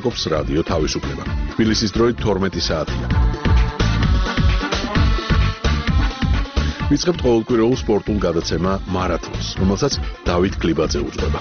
ლაპარაკობს რადიო თავისუფლება. თბილისის დროით 12 საათია. ვიწყებთ ყოველკვირეულ სპორტულ გადაცემა მარათონს, რომელსაც დავით გლიბაძე უძღვება.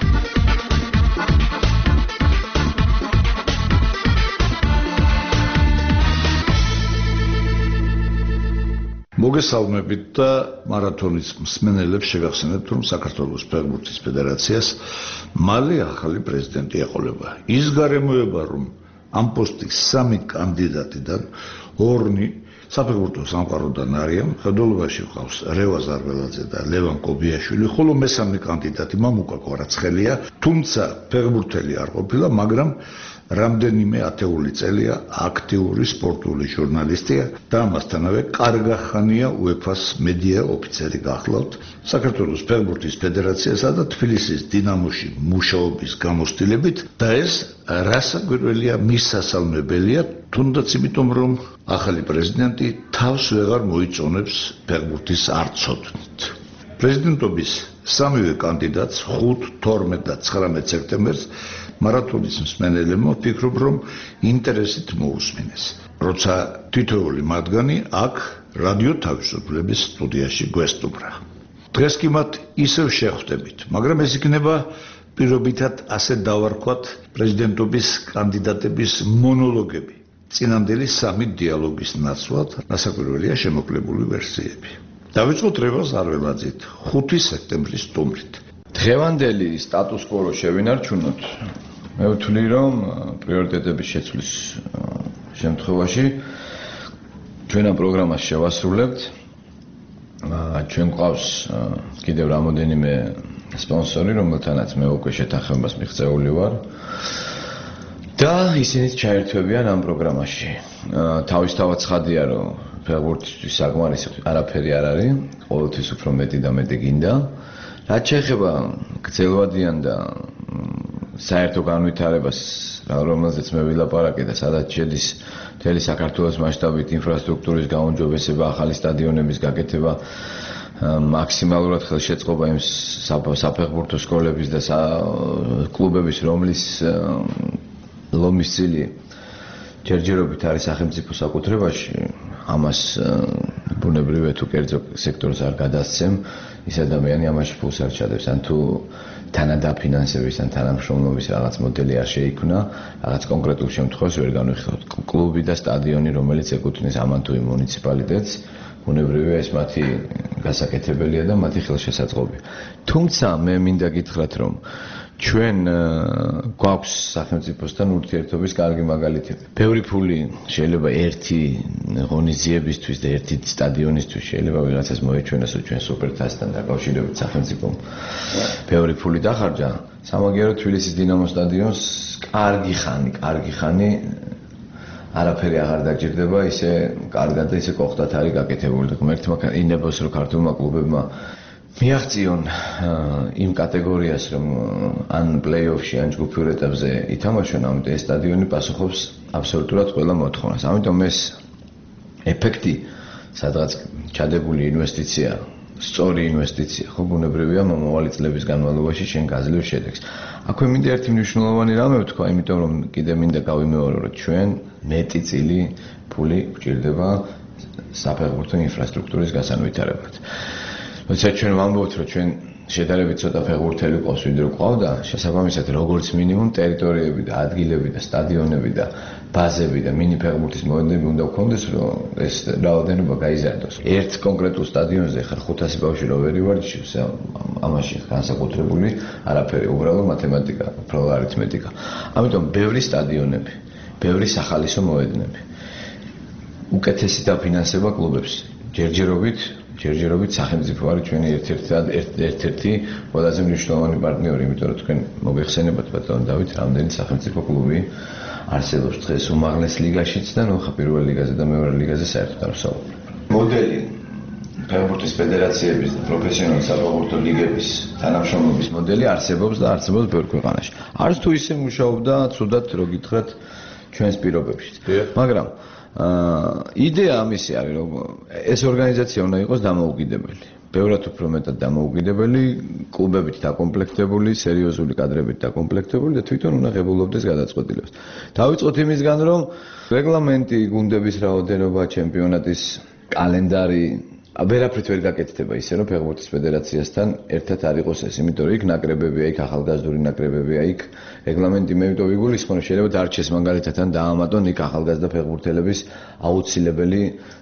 მოგესალმებით და მარათონის მსმენელებს შეგახსენებთ, რომ საქართველოს ფეხბურთის ფედერაციას მალე ახალი პრეზიდენტი ეყოლება. ის გარემოება, რომ ამ პოსტის 3 კანდიდატიდან 2 საფეხბურთო სამყაროდან არიან, ხელდელობაში ყავს რევაზ არველაძე და ლევან კობიაშვილი, ხოლო მესამე კანდიდატი მამუკა კვარაცხელია, თუმცა ფეხბურთელი არ ყოფილა, მაგრამ რამდენიმე ათეული წელია აქტიური სპორტული ჟურნალისტია და ამასთანავე კარგახანია UEFA-ს მედია ოფიცერი გახლავთ საქართველოს ფეხბურთის ფედერაციასა და თბილისის დინამოში მუშაობის გამოცდილებით და ეს რასაკვირველია მის სასალმებელია, თუნდაც იმიტომ რომ ახალი პრეზიდენტი თავს ვეღარ მოიწონებს ფეხბურთის არცოდნით. პრეზიდენტობის სამივე კანდიდატს 5, 12 და 19 სექტემბერს მარათონის მსმენელებმა ვფიქრობ, რომ ინტერესით მოусმინეს. როცა თითოეული მათგანი აქ რადიო თავისუფლების სტუდიაში გვესტუმრა. დღეს კი მათ ისევ შეხვდებით, მაგრამ ეს იქნება პირობითად ასე დავარქვათ პრეზიდენტობის კანდიდატების მონოლოგები. წინანდელი 3 დიალოგის ნაცვლად რასაკვირველია შემოკლებული ვერსიები. დავიწყოთ რევაზ არველაძით 5 სექტემბრის სტუმრით. დღევანდელი სტატუს კვო შევინარჩუნოთ. მე ვთვლი, რომ პრიორიტეტების შეცვლის შემთხვევაში ჩვენ ამ პროგრამას შევასრულებთ. ჩვენ გვყავს კიდევ რამოდენიმე სპონსორი, რომელთანაც მე უკვე შეთანხმებას მიღწეული ვარ. და ისინიც ჩაერთვებიან ამ პროგრამაში. თავისთავად ცხადია, რომ ფეხბურთისთვის საკმარისი არაფერი არ არის, ყოველთვის უფრო მეტი და მეტი გინდა. რაც შეეხება გრძელვადიან და საერთო განვითარებას, რომელზეც მე ვილაპარაკე და სადაც შედის მთელი საქართველოს მასშტაბით ინფრასტრუქტურის გაუმჯობესება, ახალი სტადიონების გაკეთება, მაქსიმალურად ხელშეწყობა იმ საფეხბურთო სკოლების და კლუბების, რომლის ლომის წილი ჯერჯერობით არის სახელმწიფო საკუთრებაში, ამას ბუნებრივია თუ კერძო სექტორს არ გადასცემ, ის ადამიანი ამაში ფულს არ ჩადებს, ან თუ თანადაფინანსების ან თანამშრომლობის რაღაც მოდელი არ შეიქმნა, რაღაც კონკრეტულ შემთხვევაში ვერ განვიხილოთ. კლუბი და სტადიონი, რომელიც ეკუთვნის ამან თუ იმ მუნიციპალიტეტს, ბუნებრივია ეს მათი გასაკეთებელია და მათი ხელშესაწყობია. თუმცა მე მინდა გითხრათ, რომ ჩვენ გვაქვს სახელმწიფოსთან ურთიერთობის კარგი მაგალითები. ბევრი ფული შეიძლება ერთი ღონისძიებისთვის და ერთი სტადიონისთვის შეიძლება ვიღაცას მოეჩვენოს, რომ ჩვენ სუპერთასთან დაკავშირებით სახელმწიფომ ბევრი ფული დახარჯა. სამაგიეროდ თბილისის დინამოს სტადიონს კარგი ხანი არაფერი აღარ დაჭირდება, ისე კარგად და ისე კოხტად არის გაკეთებული და ღმერთმა ინებოს, რომ ქართულმა კლუბებმა მიაღწიონ იმ კატეგორიას, რომ ან პლეი-ოფში, ან ჯგუფურ ეტაპზე ითამაშონ, ამიტომ ეს სტადიონი პასუხობს აბსოლუტურად ყველა მოთხოვნას. ამიტომ ეს ეფექტი, სადღაც ჩადებული ინვესტიცია, სწორი ინვესტიცია, ხო ბუნებრივია მომავალი წლების განმავლობაში შენ გაძლევს შედეგს. აქვე მინდა ერთი მნიშვნელოვანი რამე ვთქვა, იმიტომ რომ კიდე მინდა გავიმეორო, რომ ჩვენ მეტი წილი ფული გვჭირდება საფეხბურთო ინფრასტრუქტურის გასანვითარებლად. როცა ჩვენ ვამბობთ, რომ ჩვენ შედარებით ცოტა ფეხბურთელი ყავს, ვიდრე ყავდა, შესაბამისად როგორც მინიმუმ ტერიტორიები და ადგილები და სტადიონები და ბაზები და მინი ფეხბურთის მოედნები უნდა გქონდეს, რომ ეს რაოდენობა გაიზარდოს. ერთ კონკრეტულ სტადიონზე ხარ 500 ბავშვი რო ვერ ივარჯიშებს, ამაში განსაკუთრებული არაფერი, უბრალოდ მათემატიკა, უბრალოდ არითმეტიკა. ამიტომ ბევრი სტადიონები, ბევრი სახალისო მოედნები. უკეთესი დაფინანსება კლუბებს. ჯერჯერობით სახელმწიფო არის ჩვენი ერთ-ერთი ყველაზე მნიშვნელოვანი პარტნიორი, იმიტომ რომ თქვენ მოგეხსენებათ ბატონო დავით, რამდენი სახელმწიფო კლუბი არსებობს დღეს უმაღლეს ლიგაშიც და ნუ პირველ ლიგაზე და მეორე ლიგაზე საერთოდ არ ვსაუბრობ. მოდელი ფეხბურთის ფედერაციების და პროფესიონალური საფეხბურთო ლიგების თანამშრომლობის მოდელი არსებობს და არსებობს ბევრ ქვეყანაში. არც თუ ისე მუშაობდა ცუდად რო გითხრათ ჩვენს პირობებში. მაგრამ იდეა ამისი არის, რომ ეს ორგანიზაცია უნდა იყოს დამოუკიდებელი. ბევრად უფრო მეტად დამოუკიდებელი, კლუბებით დაკომპლექტებული, სერიოზული კადრებით დაკომპლექტებული და თვითონ უნდა ღებულობდეს გადაწყვეტილებას. დავიწყოთ იმისგან, რომ რეგლამენტი, გუნდების რაოდენობა, ჩემპიონატის კალენდარი ვერაფრით ვერ გაკეთდება ისე, რომ ფეხბურთის ფედერაციასთან ერთად არ იყოს ეს, იმიტომ რომ იქ ნაკრებებია, იქ ახალგაზრდული ნაკრებებია, იქ რეგლამენტი მე ვიტყვი გულისხმობ, რომ შეიძლება დარჩეს მაგალითად ან დაამატონ იქ ახალგაზრდა ფეხბურთელების აუცილებელი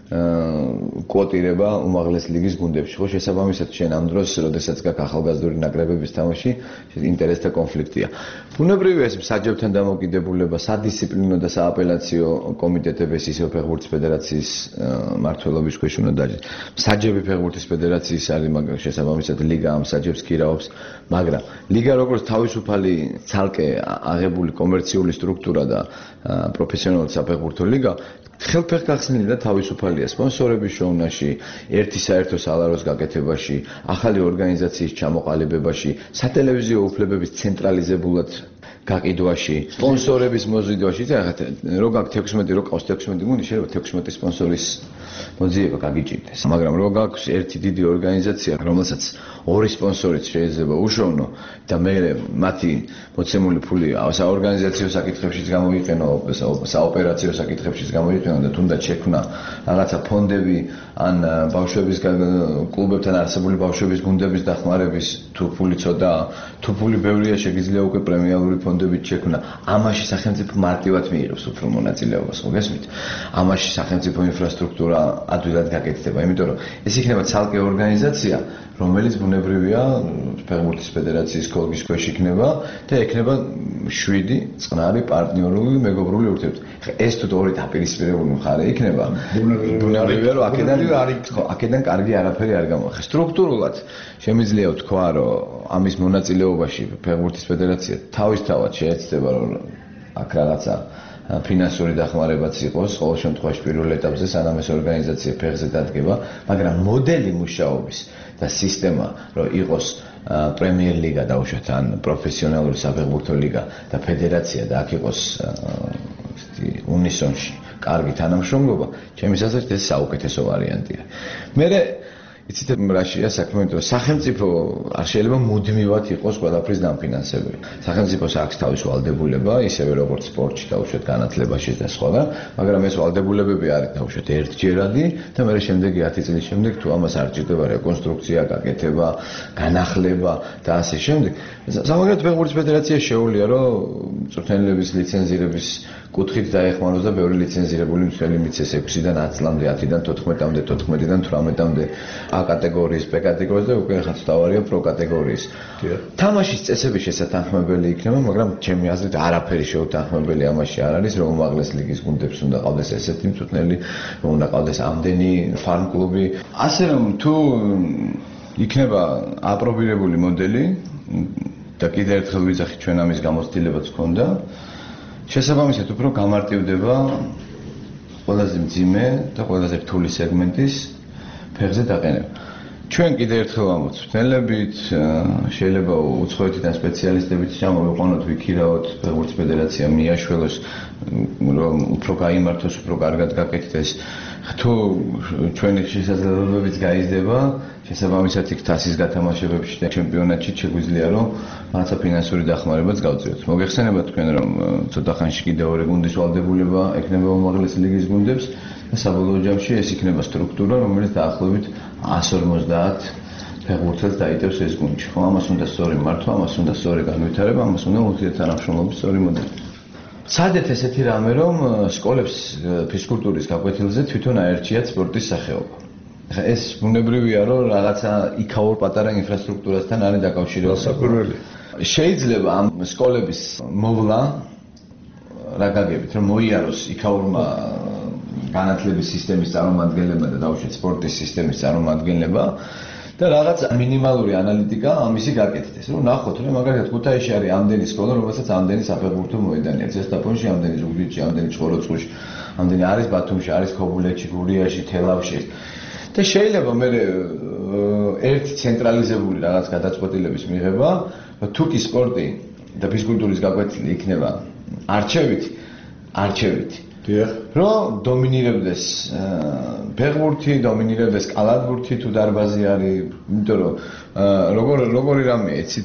კვოტირება უმაღლეს ლიგის გუნდებში. ხო, შესაბამისად შენ ამ დროს, როდესაც გაქვს ახალგაზრდული ნაკრებების თამაში, ინტერესთა კონფლიქტია. ბუნებრივია ეს მსაჯებთან დამოკიდებულება, სადისციპლინო და სააპელაციო კომიტეტების ისევ ფეხბურთის ფედერაციის მმართველობის ქვეშ უნდა დაჯდეთ. მსაჯები ფეხბურთის ფედერაციის არის, მაგრამ შესაბამისად ლიგა ამ მსაჯებს ქირაობს, მაგრამ ლიგა როგორც თავისუფალი ცალკე აღებული კომერციული სტრუქტურა და პროფესიონალური საფეხბურთო ლიგა ხელფეხ გახსნილი და თავისუფალია სპონსორების შოუნაში, ერთი საერთო სალაროს გაკეთებაში, ახალი ორგანიზაციის ჩამოყალიბებაში, სატელევიზიო უფლებების ცენტრალიზებულად გაყიდვაში, სპონსორების მოზიდვაში. რო გაქვს 16, რო ყავს 16 გუნდი, შეიძლება 16 სპონსორის მოძიება გაგიჭირდეს. მაგრამ რო გაქვს ერთი დიდი ორგანიზაცია, რომელსაც ორი სპონსორიც შეიძლება უშოვნო და მე მათი მოცემული ფული საორგანიზაციო საკითხებშიც გამოიყენო, საოპერაციო საკითხებშიც გამოიყენო და თუნდაც შექმნა რაღაცა ფონდები ან ბავშვების კლუბებთან არსებული ბავშვების გუნდების დახმარების თუ ფული ცოტა, თუ ფული ბევრია, შეგიძლია უკვე პრემიალური ფონდებით შექმნა. ამაში სახელმწიფო მარტივად მიიღებს უფრო მონაწილეობას, ხო გესმით? ამაში სახელმწიფო ინფრასტრუქტურა ადვილად გაკეთდება, იმიტომ რომ ეს იქნება ცალკე ორგანიზაცია, რომელიც ბუნებრივია ფეხბურთის ფედერაციის კოლგის ქვეშ იქნება და ექნება 7 წყნარი პარტნიორული მეგობრული ურთიერთობა. ეს თუ ორი დაპირისპირებული მხარე იქნება, ბუნებრივია რომ აქედან კარგი არაფერი არ გამოხდება. სტრუქტურულად შემიძლია ვთქვა, რომ ამის მონაწილეობაში ფეხბურთის ფედერაცია თავისთავად შეეცდება, რომ აქ რაღაცა ფინანსური დახმარებაც იყოს, ყოველ შემთხვევაში პირველ ეტაპზე სანამ ეს ორგანიზაცია ფეხზე დადგება, მაგრამ მოდელი მუშაობის და სისტემა, რომ იყოს პრემიერ ლიგა დაუშვათ ან პროფესიონალური საფეხბურთო ლიგა და ფედერაცია და აქ იყოს უნისონში კარგი თანამშრომლობა, ჩემის აზრით ეს საუკეთესო ვარიანტია. მე იცით რაშია საქმე, იმიტომ რომ სახელმწიფო არ შეიძლება მუდმივად იყოს ყველაფრის დამფინანსებელი. სახელმწიფოს აქვს თავის ვალდებულება, ისევე როგორც სპორტში დაუშვათ განათლებაში და სხვა, მაგრამ ეს ვალდებულებები არის დაუშვათ ერთჯერადი და მე შემდეგი 10 წლის შემდეგ თუ ამას არ ჭირდება რეკონსტრუქცია, გაკეთება, განახლება და ასე შემდეგ. სამაგერად ფეხბურთის ფედერაცია შეუძლია, რომ მწვრთნელების ლიცენზირების კუთხით დაეხმაროს და ბევრი ლიცენზირებული მწვრთნელი მიცეს 6-დან 10 წლამდე, 10-დან 14-მდე, 14-დან 18-მდე A კატეგორიის, B კატეგორიის და უკვე ხაც თავარია პრო კატეგორიის. თამაშის წესები შესათანხმებელი იქნება, მაგრამ ჩემი აზრით არაფერი შეუთანხმებელი ამაში არ არის, რომ უმაღლეს ლიგის გუნდებს უნდა ყავდეს ესეთი მწვრთნელი, რომ უნდა ყავდეს ამდენი ფარმ კლუბი. ასე რომ თუ იქნება აპრობირებული მოდელი და კიდევ ერთხელ ვიძახით, ჩვენ ამის გამოცდილებაც გქონდა. შესაბამისად უფრო გამარტივდება ყველაზე მძიმე და ყველაზე რთული სეგმენტის ფეხზე დაყენება. ჩვენ კიდევ ერთხელ ვამბობთ, მწვრთნელებით შეიძლება უცხოეთიდან სპეციალისტებიც ჩამოვიყვანოთ, ვიქირაოთ, ფეხბურთის ფედერაცია მიაშველოს, რომ უფრო გაიმართოს, უფრო კარგად გაკეთდეს. თუ ჩვენი შესაძლებლობებიც გაიზრდება, შესაბამისად იქ თასის გათამაშებებში და ჩემპიონატში შეგვიძლია რომ რაღაცა ფინანსური დახმარებაც გავწიოთ. მოგეხსენებათ თქვენ რომ ცოტა ხანში კიდევ ორი გუნდის ვალდებულება ექნება უმაღლესი ლიგის გუნდებს და საბოლოო ჯამში ეს იქნება სტრუქტურა, რომელიც დაახლოებით 150 ფეხბურთელს დაიტევს ეს გუნდში. ხო, ამას უნდა სწორი მართვა, ამას უნდა სწორი განვითარება, ამას უნდა ურთიერთთანამშრომლობის სწორი მოდელი. სადეთ ესეთი რამე რომ სკოლებს ფიზკულტურის გაკვეთილზე თვითონ აერჩიათ სპორტის სახეობა. ეს ბუნებრივია რომ რაღაცა იქაურ პატარა ინფრასტრუქტურასთან არის დაკავშირებული. შეიძლება ამ სკოლების მოვლა რა გაგებით რომ მოიაროს იქაურმა განათლების სისტემის წარმომადგენლებმა და დაუშვათ სპორტის სისტემის წარმომადგენლებმა და რაღაც მინიმალური ანალიტიკა ამისი გაკეთდეს. რომ ნახოთ რომ მაგალითად ქუთაისში არის ამდენი სკოლა, რომელსაც ამდენი საფეხბურთო მოედანი აქვს. ზესტაფონში ამდენი, ზუგდიდში ამდენი, ჭყოროწყუში ამდენი არის, ბათუმში არის, ქობულეთში, გურიაში, თელავში. და შეიძლება მე ერთი ცენტრალიზებული რაღაც გადაწყვეტილების მიღება, თუ კი სპორტი და ფიზკულტურის გაკვეთილი იქნება არჩევით რომ დომინირებდეს ფეხბურთი, დომინირებდეს კალათბურთი თუ დარბაზი არის, იმიტომ რომ როგორი რამე ეცით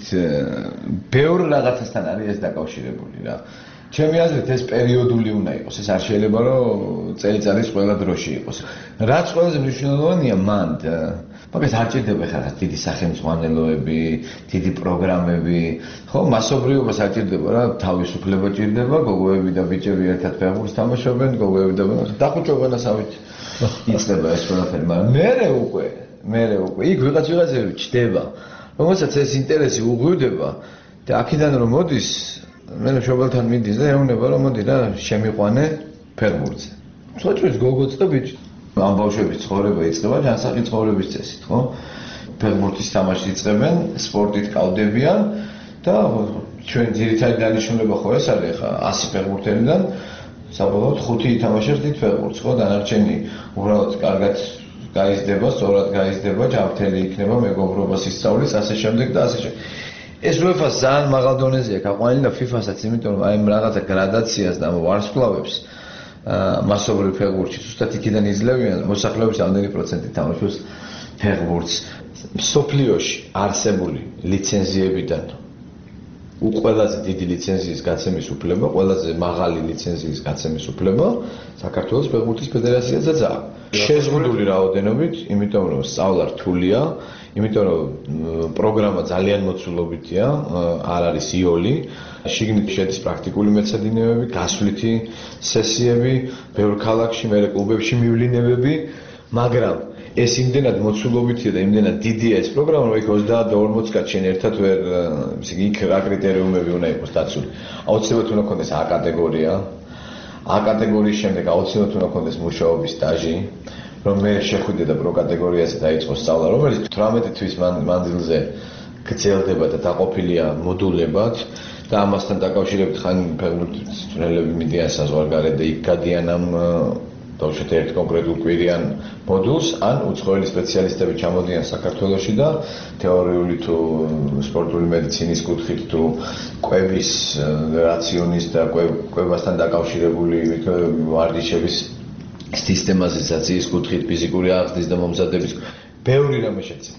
ბევრ რაღაცასთან არის ეს დაკავშირებული რა. ჩემი აზრით ეს პერიოდული უნდა იყოს, ეს არ შეიძლება რომ წელიწადის ყველა დროში იყოს. რაც ყველაზე მნიშვნელოვანია მან მაგას არ ჭირდება ხარ დიდი სახელმძღვანელოები, დიდი პროგრამები, ხო, მასობრიობას არ ჭირდება რა, თავისუფლება ჭირდება, გოგოები და ბიჭები ერთად ფეხბურთს თამაშობენ, გოგოები და დახუჭობანასავით იწყება ეს ყველაფერი, მაგრამ მერე უკვე იქ ვიღაცები ჩდება, რომელსაც ეს ინტერესი უღვივდება და აქედან რომ მოდის მე მშობელთან მიდის და ეუბნება რომ მოდი რა შემიყვანე ფეხბურთზე. სოჭვის გოგოც და ბიჭი ამ ბავშვების ცხოვრება იწყება ჯანსაღი ცხოვრების წესით, ხო? ფეხბურთის თამაში იწყებენ, სპორტით კავდებიან და ჩვენ ძირითადი დანიშნულება ხო ეს არის ხა 100 ფეხბურთელიდან საბოლოოდ 5 ითამაშებს დიდ ფეხბურთს, ხო? დანარჩენი უბრალოდ კარგად გაიზრდება, სწორად გაიზრდება, ჯანმრთელი იქნება, მეგობრობას ისწავლის, ასე შემდეგ და ასე შემდეგ. ეს UEFA-ს ძალიან მაღალ დონეზეა გაყვანილი და FIFA-საც, იმიტომ რომ აი რაღაცა გრადაციას და ვარსკვლავებს მასობრივ ფეხბურთში ზუსტად იქიდან იძლევიან მოსახლეობის ამდენი პროცენტი თამაშობს ფეხბურთს. მსოფლიოში არსებული ლიცენზიებიდან ყველაზე დიდი ლიცენზიის გაცემის უფლება, ყველაზე მაღალი ლიცენზიის გაცემის უფლება საქართველოს ფეხბურთის ფედერაციასაც აქვს. შეზღუდული რაოდენობით, იმიტომ რომ სწავლა რთულია, იმიტომ რომ პროგრამა ძალიან მოცულობითია, არ არის იოლი, შიგნით შედის პრაქტიკული მეცადინეობები, გასვლითი სესიები, ბევრ ქალაქში, მერე კლუბებში მივლინებები, მაგრამ ეს იმდენად მოცულობითია და იმდენად დიდია ეს პროგრამა, რომ იქ 30-40 კაცი შენ ერთად ვერ იქ რა კრიტერიუმები უნდა იყოს დაცული. აუცილებლად უნდა ქონდეს A კატეგორია. A კატეგორიის შემდეგ აუცილებლად უნდა ქონდეს მუშაობის სტაჟი, რომ მე შეხვიდე და პრო კატეგორიაზე დაიწყო სწავლა, რომელიც 18 თვის მანძილზე გრძელდება და დაყოფილია მოდულებად და ამასთან დაკავშირებით ხან ფეხბურთის მწვრთნელები მიდიან საზღვარგარეთ და იქ გადიან ამ დავუშვათ ერთ კონკრეტულ კვირიან მოდულს, ან უცხოელი სპეციალისტები ჩამოდიან საქართველოში და თეორიული თუ სპორტული მედიცინის კუთხით თუ კვების რაციონის და კვებასთან დაკავშირებული ვარჯიშების სისტემატიზაციის კუთხით, ფიზიკური აღზრდის და მომზადების ბევრი რამე შეცდ.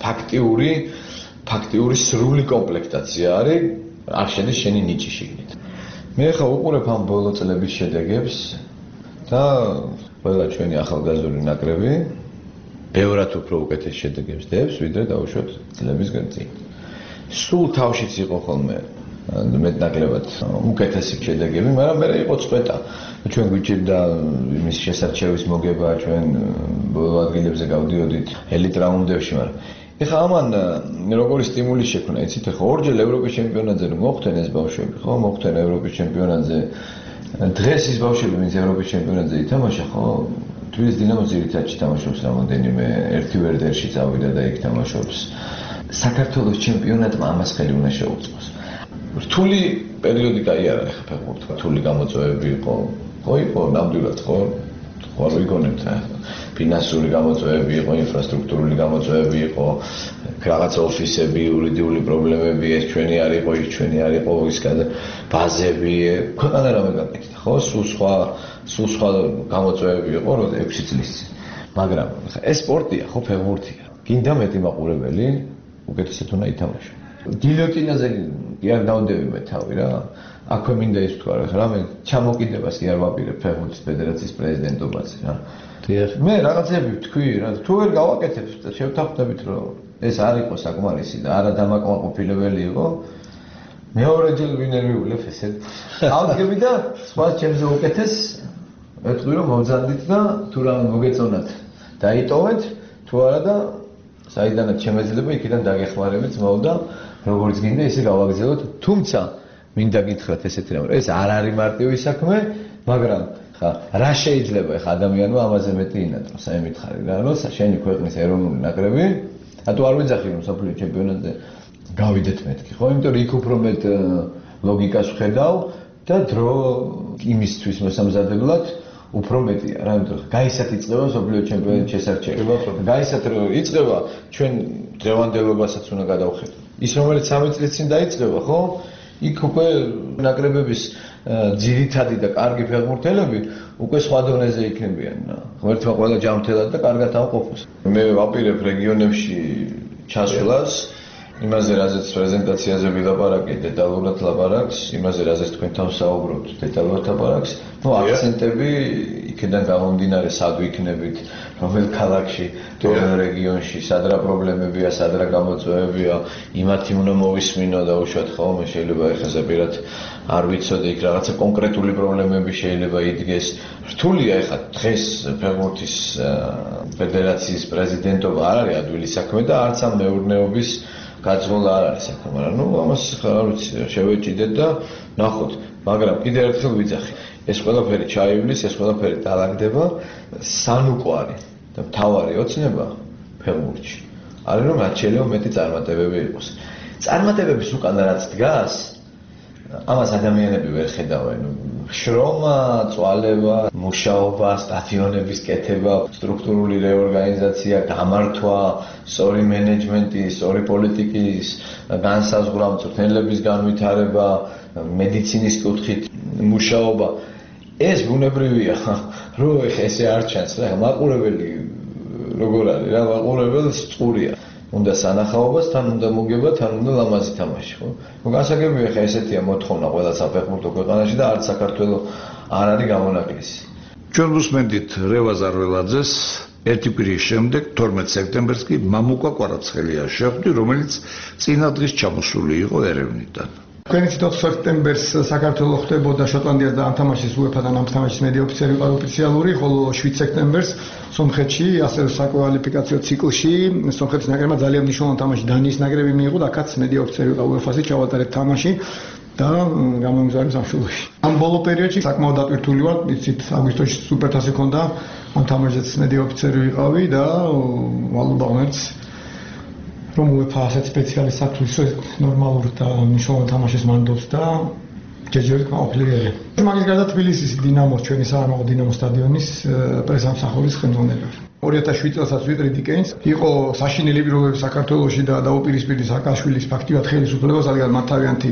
ფაქტიური სრული კომპლექტაცია არის, არ შედის შენი ნიჭი შიგნით. მე ხა უყურებ ამ ბოლო წლების შედეგებს და ყველა ჩვენი ახალგაზრდული ნაკრები ბევრად უფრო უკეთეს შედეგებს დებს, ვიდრე დაუშვათ წლების წინ. სულ თავშიც იყო ხოლმე მეტნაკლებად უკეთესი შედეგები, მაგრამ მე იყო წვეტა. ჩვენ გვიჭირდა იმის შესარჩევის მოგება, ჩვენ ბოლო ადგილებზე გავდიოდით ელიტ რაუნდებში, მაგრამ ეხლა ამან როგორი სტიმული შექმნა, იცით, ეხლა ორჯერ ევროპის ჩემპიონატზე რომ მოხვდნენ ეს ბავშვები, ხო, მოხვდნენ ევროპის ჩემპიონატზე. დღეს ის ბავშვები, ვინც ევროპის ჩემპიონატზე ითამაშა, ხო, თბილისის დინამოს ძირითადად თამაშობს რამოდენიმე, ერთი ვერდერში წავიდა და იქ თამაშობს. საქართველოს ჩემპიონატმა ამას ხელი უნდა შეუწყოს. რთული პერიოდი გაიარა ეხლა ფეხბურთს, რთული გამოწვევები იყო. ხო იყო ნამდვილად ხო ვიგონებთ ფინანსური გამოწვევები იყო, ინფრასტრუქტურული გამოწვევები იყო, რაღაცა ოფისები, იურიდიული პრობლემები, ეს ჩვენი არ იყო, ის ჩვენი არ იყო, ის ბაზები, ქვეყანა რამე გაკეთდა, ხო, სულ სხვა გამოწვევები იყო 6 წლის წინ. მაგრამ ეს სპორტია, ხო, ფეხბურთია. გინდა მეტი მაყურებელი, უკეთესად უნდა ითამაშო. გილოტინაზე კი არ დავდები მე თავი რა. აქვე მინდა ის თქვა, რამე ჩამოკიდებას კი არ ვაპირებ ფეხბურთის ფედერაციის პრეზიდენტობაზე რა. მე რაღაცები ვთქვი რა, თუ ვერ გავაკეთებ, შევთანხმდებით რომ ეს არ იყო საკმარისი და არა დამაკმაყოფილებელი იყო. მეორეჯერ ვინერ მივლებ ესე. ავდგები და სხვა ჩემზე უკეთეს ეთქვი რომ მოვძანდით და თუ რამე მოგეწონათ დაიტოვეთ, თუ არა და საიდანაც შემეძლება იქიდან დაგეხმარებით ძმაო და როგორც გინდა ისე გავაგზავნოთ, თუმცა მინდა გითხრათ ესეთი რამე, ეს არ არის მარტივი საქმე, მაგრამ ხა რა შეიძლება ხა ადამიანმა ამაზე მეტი ინატროს, აი მითხარი რა, რომ შენი ქვეყნის ეროვნული ნაკრები, ათუ არ ვიძახი რომ საფრთხე ჩემპიონატზე გავიდეთ მეთქი, ხო? იმიტომ რომ იქ უფრო მეტ ლოგიკას ვხედავ და დრო იმისთვის მოსამზადებლად უფრო მეტია რა, იმიტომ რომ გაისად იწყება საფრთხე ჩემპიონატის შესარჩევა. გაისად რომ იწყება, ჩვენ დღევანდელობასაც უნდა გადავხედოთ. ის რომელიც 3 წლის წინ დაიწყება, ხო? იქ უკვე ნაკრებების ძირითადი და კარგი ფეხბურთელები უკვე სხვა დონეზე იქნებიან. ღმერთმა ყველა ჯანმრთელად და კარგად ავყოფოს. მე ვაპირებ რეგიონებში ჩასვლას, იმაზე რაზეც პრეზენტაციაზე ვილაპარაკე, დეტალურად ლაპარაკს, იმაზე რაზეც თქვენთან ვსაუბრობთ, დეტალურად ლაპარაკს. აქცენტები იქიდან გამომდინარე სად ვიქნებით, რომელ ქალაქში, რომელ რეგიონში, სად რა პრობლემებია, სად რა გამოწვევებია, იმათი უნდა მოვისმინო და უშუალოდ ხოლმე შეიძლება ეხლა ზეპირად არ ვიცოდე, იქ რაღაცა კონკრეტული პრობლემები შეიძლება იდგეს. რთულია ეხლა დღეს ფეხბურთის ფედერაციის პრეზიდენტობა არ არის ადვილი საქმე და არც ამ მეურნეობის გაძღოლა არ არის საქმე, მაგრამ ამას არ ვიცი, შევეჭიდეთ და ნახოთ, მაგრამ კიდევ ერთხელ ვიძახი, ეს ყველაფერი ჩაივლის, ეს ყველაფერი დაალაგდება სანუკვარი და მთავარი ოცნება ფეხბურთში. არის რომ რაც შეიძლება მეტი წარმატებები იყოს. წარმატებების უკან რაც დგას, ამას ადამიანები ვერ ხედავენ. შრომა, წვალება, მუშაობა, სტადიონების კეთება, სტრუქტურული რეორგანიზაცია, გამართვა, სწორი მენეჯმენტი, სწორი პოლიტიკის განსაზღვრა, მწვრთნელების განვითარება, მედიცინის კუთხით მუშაობა. ეს ბუნებრივია, რომ ესე არ ჩანს, რა მაყურებელი როგორ არის, რა მაყურებელს წყურია. უნდა სანახაობას, თან უნდა მოგება, თან უნდა ლამაზი თამაში, ხო? გასაგებია ხა ესეთია მოთხოვნა ყველა საფეხბურთო ქვეყანაში და არც საქართველოს არ არის გამონაკლისი. ჩვენ ვუსმენდით რევაზ არველაძეს ერთი კვირის შემდეგ 12 სექტემბერს კი მამუკა კვარაცხელია შეხვდი, რომელიც წინა დღის ჩამოსული იყო ერევნიდან. თქვენი თვითონ სექტემბერს საქართველოს ხდებოდა შოტლანდიას და ამ თამაშის UEFA-დან ამ თამაშის მედია ოფიციერი იყო ოფიციალური, ხოლო 7 სექტემბერს სომხეთში ასევე საკვალიფიკაციო ციკლში სომხეთის ნაკრებმა ძალიან მნიშვნელოვანი თამაში დანიის ნაკრები მიიღო და აქაც მედია ოფიციერი იყო UEFA-ში ჩავატარეთ თამაში და გამომგზავრე სამშობლოში. ამ ბოლო პერიოდში საკმაოდ დატვირთული ვარ, იცით, აგვისტოში სუპერთასი ქონდა, ამ თამაშზეც მედია ოფიციერი ვიყავი და მადლობა ღმერთს რომ UEFA ასეთ სპეციალისტს აქვს, ისე ნორმალურ და მნიშვნელოვან თამაშის მანდობს და ჯერჯერობით კმაყოფილია. მაგის გარდა თბილისის დინამოს, ჩვენი საამაყო დინამოს სტადიონის პრესამსახურის ხელმძღვანელი. 2007 წელსაც ვიყრით იკენს, იყო საშინელი პირობები საქართველოში და დაუპირისპირდი სააკაშვილის ფაქტიურად ხელისუფლებას, რადგან მათ თავიანთი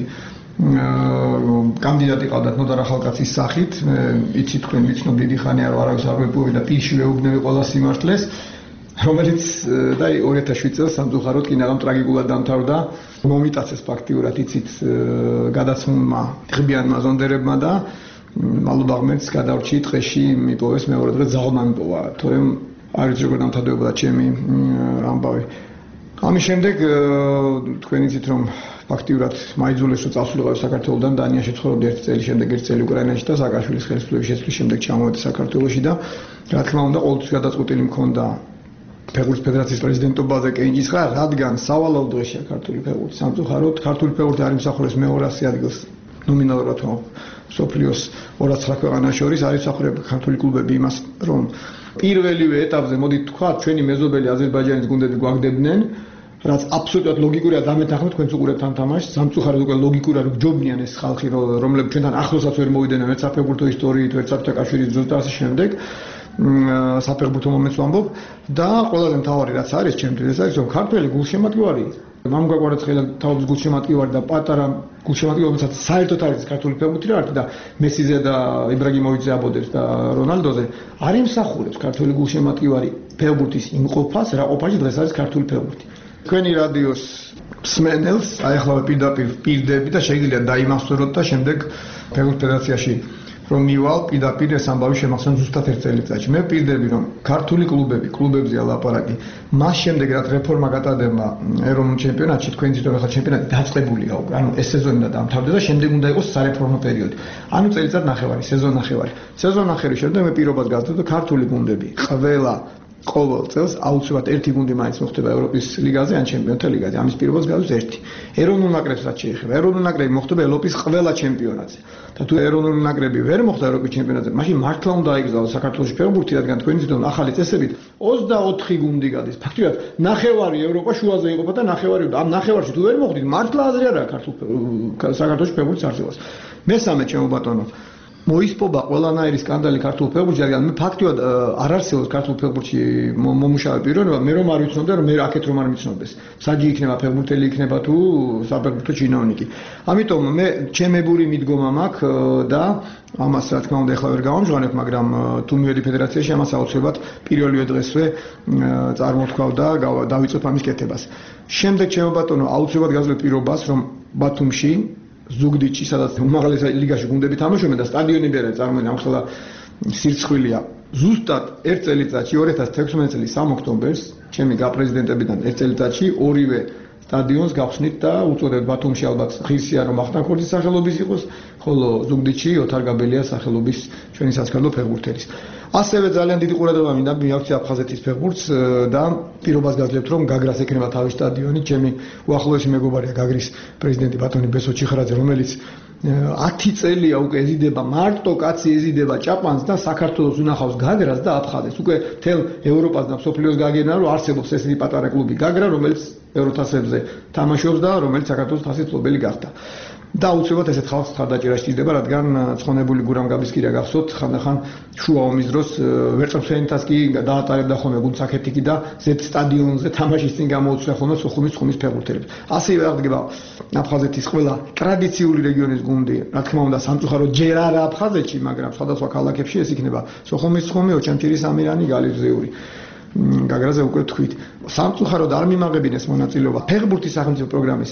კანდიდატი ყავდათ ნოდარ ახალკაცის სახით, იცით თქვენ ვიცნობ დიდი ხანია რომ არავის არ ვეპოვი და პირში ვეუბნები ყველა სიმართლეს. რომელიც და 2007 წელს სამწუხაროდ კინაღამ ტრაგიკულად დამთავრდა, მომიტაცეს ფაქტიურად იცით გადაცმულმა ღბიანმა ზონდერებმა და მადლობა ღმერთს გადავრჩი დღეში მიპოვეს მეორე დღე ძალმა მიპოვა, თორემ არ ვიცი როგორ დამთავრდებოდა ჩემი ამბავი. ამის შემდეგ თქვენ იცით რომ ფაქტიურად მაიძულეს რომ წასულიყავი საქართველოდან, დანიაში ცხოვრობდი 1 წელი, შემდეგ 1 წელი უკრაინაში და სააკაშვილის ხელისუფლების შეცვლის შემდეგ ჩამოვედი საქართველოში და რა თქმა უნდა ყოველთვის გადაწყვეტილი მქონდა ფეხბურთის ფედერაციის პრეზიდენტობაზე კენჭისყრა, რადგან სავალალო დღეშია ქართული ფეხბურთი. სამწუხაროდ ქართული ფეხბურთი არ იმსახურებს მე-200 ადგილს ნომინალურად მსოფლიოს 209 ქვეყანას შორის არ იმსახურება ქართული კლუბები იმას, რომ პირველივე ეტაპზე მოდით თქვათ, ჩვენი მეზობელი აზერბაიჯანის გუნდები გვაგდებდნენ, რაც აბსოლუტურად ლოგიკურია დამეთანხმებით, თქვენც უყურებთ ამ თამაშს. სამწუხაროდ უკვე ლოგიკურია, რომ ჯობნიან ეს ხალხი, რომლებიც ჩვენთან ახლოსაც ვერ მოვიდნენ ვერც საფეხბურთო ისტორიით, ვერც საფეხბურთო ძროხით და ასე შემდეგ. საფეხბურთო მომენტს ვამბობ და ყველაზე მთავარი რაც არის ჩემთვის ეს არის რომ ქართველი გულშემატკივარი მამუკა კვარაცხელია თავის გულშემატკივარი და პატარა გულშემატკივარი რომელსაც საერთოდ არის ქართული ფეხბურთი რა არის და მესიზე და იბრაგიმოვიჩზე აბოდებს და რონალდოზე არ იმსახურებს ქართული გულშემატკივარი ფეხბურთის იმყოფას რა ყოფაში დღეს არის ქართული ფეხბურთი. თქვენი რადიოს მსმენელს აი ახლა პირდაპირ პირდები და შეიძლება დაიმასწოროთ და შემდეგ ფეხბურთის ფედერაციაში რომ მივალ პირდაპირ ეს ამბავი შემახსენე ზუსტად 1 წელიწადში. მე პირდები რომ ქართული კლუბებზეა ლაპარაკი. მას შემდეგ რაც რეფორმა გატარდება ეროვნულ ჩემპიონატში, თქვენ თვითონ ახლა ჩემპიონატი დაწყებულია უკვე. ანუ ეს სეზონი და დამთავრდა და შემდეგ უნდა იყოს სარეფორმო პერიოდი. ანუ წელიწად ნახევარი, სეზონ ნახევარი. სეზონ ნახევრის შემდეგ მე პირობას გასდევ და ქართული გუნდები ყოველ წელს აუცილებლად ერთი გუნდი მაინც მოხდება ევროპის ლიგაზე ან ჩემპიონთა ლიგაზე. ამის პირობას გასდევს ერთი. ეროვნულ ნაკრებს რაც შეეხება, ეროვნულ ნაკრები მოხდება ევროპის ყველა ჩემპიონატზე. და თუ ეროვნული ნაკრები ვერ მოხდა ევროპის ჩემპიონატზე, მაშინ მართლა უნდა აიგზავნოს საქართველოს ფეხბურთი, რადგან თქვენი თვითონ ახალი წესებით 24 გუნდი გადის. ფაქტიურად ნახევარი ევროპა შუაზე იყოფა და ნახევარი ამ ნახევარში თუ ვერ მოხდით, მართლა აზრი არა საქართველოს ფეხბურთის არსებობას. მესამე ჩემო ბატონო მოისპობა ყველანაირი სკანდალი ქართულ ფეხბურთში, რადგან მე ფაქტიურად არ არსებობს ქართულ ფეხბურთში მომუშავე პიროვნება, მე რომ არ ვიცნობდი, რომ მე აქეთ რომ არ მიცნობდეს. საჯი იქნება ფეხბურთელი იქნება თუ საფეხბურთო ჩინოვნიკი. ამიტომ მე ჩემებური მიდგომა მაქვს და ამას რა თქმა უნდა ეხლა ვერ გავამჟღავნებ, მაგრამ თუ მივედი ფედერაციაში, ამას აუცილებლად პირველივე დღესვე წარმოთქვავ და დავიწყებ ამის კეთებას. შემდეგ ჩემო ბატონო, აუცილებლად გავძლევ პირობას, რომ ბათუმში ზუგდიდში, სადაც უმაღლეს ლიგაში გუნდები თამაშობენ და სტადიონები არა წარმოიდგინე, ამ ხელა სირცხვილია. ზუსტად ერთ წელიწადში 2016 წლის 3 ოქტომბერს ჩემი გაპრეზიდენტებიდან ერთ წელიწადში ორივე სტადიონს გავხსნით და უწოდებთ ბათუმში ალბათ ღირსია რომ ახტანქორდის სახელობის იყოს, ხოლო ზუგდიდში ოთარ გაბელიას სახელობის ჩვენი სასკარდო ფეხბურთელის. ასევე ძალიან დიდი ყურადღება მინდა მიაქცია აფხაზეთის ფეხბურთს და პირობას გაძლევთ რომ გაგრას ექნება თავის სტადიონი. ჩემი უახლოესი მეგობარია გაგრის პრეზიდენტი ბატონი ბესო ჩიხრაძე, რომელიც 10 წელია უკვე ეზიდება მარტო კაცი ეზიდება ჭაპანს და საქართველოს უნახავს გაგრას და აფხაზეთს. უკვე მთელ ევროპას და მსოფლიოს გაგენა რომ არსებობს ესეთი პატარა კლუბი გაგრა, რომელიც ევროთასებზე თამაშობს და რომელიც საქართველოს თასის მფლობელი გახდა. და უცებად ესეთ ხალხს ხარდაჭერა სჭირდება, რადგან ცხონებული გურამ გაბისკირია გახსოვთ, ხანდახან შუა ომის დროს ვერცხლიანთას კი დაატარებდა ხოლმე გუნდსახეთიკი და ზეთ სტადიონზე თამაშის წინ გამოუცვლა ხოლმე სოხუმის ხუმის ფეხბურთელებს. ასევე აღდგება აფხაზეთის ყველა ტრადიციული რეგიონის გუნდი, რა თქმა უნდა, სამწუხაროდ ჯერ არა აფხაზეთში, მაგრამ სხვადასხვა ქალაქებში ეს იქნება სოხუმის ხუმი, ოჩამჭირის ამირანი, გალიზეური. გაგრაზე უკვე თქვით. სამწუხაროდ არ მიმაღებინეს მონაწილეობა ფეხბურთის სახელმწიფო პროგრამის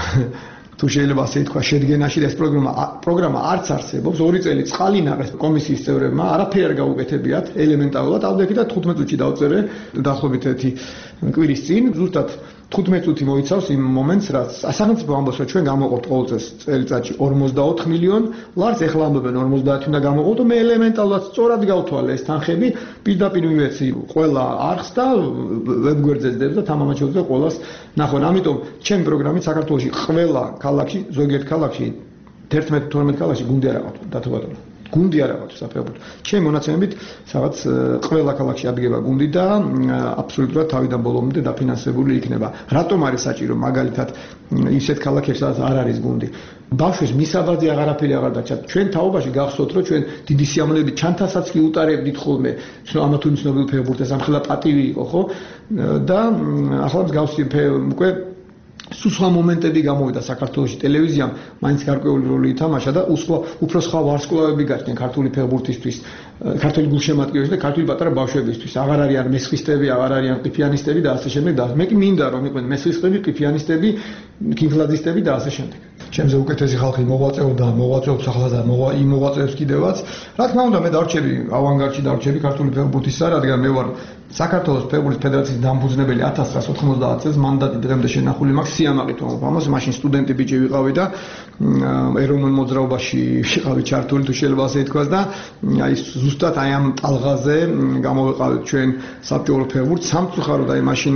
თუ შეიძლება ასე ითქვა შედგენაში და ეს პროგრამა არც არსებობს. 2 წელი წყალინაყეს კომისიის წევრებმა, არაფერი არ გაუკეთებიათ ელემენტარულად. ავდექი და 15 წუთში დავწერე დაახლოებით 1 კვირის წინ, ზუსტად 15 წუთი მოიცავს იმ მომენტს, რაც სახელმწიფო ამბობს, რომ ჩვენ გამოვყავთ ყოველ წელიწადში 44 მილიონი ლარს, ეხლა ამბობენ 50 უნდა გამოვყავთ, მე ელემენტარულად სწორად გავთვალე ეს თანხები, პირდაპირ მივეცი ყველა არხს და ვებგვერდზე ძდებს და თამამაჩევს და ყველას ნახონ. ამიტომ ჩემი პროგრამით საქართველოში ყველა ქალაქში, ზოგიერთ ქალაქში 11-12 ქალაქში გუნდი არ აყავთ დათვალიერება. გუნდი არ აყავთ საფეხბურთო. ჩემი მონაცემებით, სადაც ყველა ქალაქში ადგება გუნდი და აბსოლუტურად თავიდან ბოლომდე დაფინანსებული იქნება. რატომ არის საჭირო მაგალითად ისეთ ქალაქებში, სადაც არ არის გუნდი? ბავშვებს მისაბაძი აღარაფერი აღარ დაჩათ. ჩვენ თაობაში გახსოვთ, რომ ჩვენ დიდი სიამოვნებით ჩანთასაც კი უტარებდით ხოლმე, ამა თუ იმ ცნობილ ფეხბურთელს, ამ ხელა პატივი იყო, ხო? და ახლა მსგავსი უკვე სხვა მომენტები გამოვიდა საქართველოში ტელევიზიამ, მაინც გარკვეული როლი ითამაშა და უფრო სხვა ვარსკვლავები გაჩნდნენ ქართული ფეხბურთისთვის, ქართული გულშემატკივრების და ქართული პატარა ბავშვებისთვის. აღარ არიან მესხისტები, აღარ არიან ყიფიანისტები და ასე შემდეგ და მე კი მინდა რომ იყვნენ მესხისტები, ყიფიანისტები, კინგლაძისტები და ასე შემდეგ. ჩემზე უკეთესი ხალხი მოღვაწეობდა, მოღვაწეობს ახლა და იმ მოღვაწეებს კიდევაც. რა თქმა უნდა, მე დარჩები ავანგარდში, დარჩები ქართული ფეხბურთისა, რადგან მე ვარ საქართველოს ფეხბურთის ფედერაციის დამფუძნებელი 1990 წელს მანდატი დღემდე შენახული მაქვს სიამაყით ვამბობ ამას. მაშინ სტუდენტი ბიჭი ვიყავი და ეროვნულ მოძრაობაში ვიყავი ჩართული, თუ შეიძლება ასე ითქვას და აი ზუსტად აი ამ ტალღაზე გამოვიყავით ჩვენ საბჭოურ ფეხბურთს. სამწუხაროდ აი მაშინ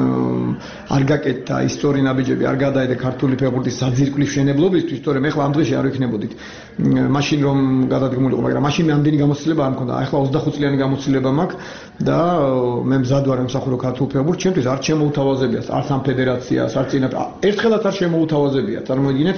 არ გაკეთდა ისტორია ნაბიჯები, არ გადაედა ქართული ფეხბურთის საძირკვლის მშენებლობისთვის, თორემ ეხლა ამ დღეში არ ვიქნებოდით მაშინ რომ გადადგმულიყო, მაგრამ მაშინ მე ამდენი გამოცდილება არ მქონდა. ეხლა 25 წლიანი გამოცდილება მაქვს და მე მზად ვარ ემსახურო ქართულ ფეხბურთს. ჩემთვის არ შემოუთავაზებია არც ამ ფედერაციას, არც წინათ ერთხელაც არ შემოუთავაზებია. წარმოიდგინეთ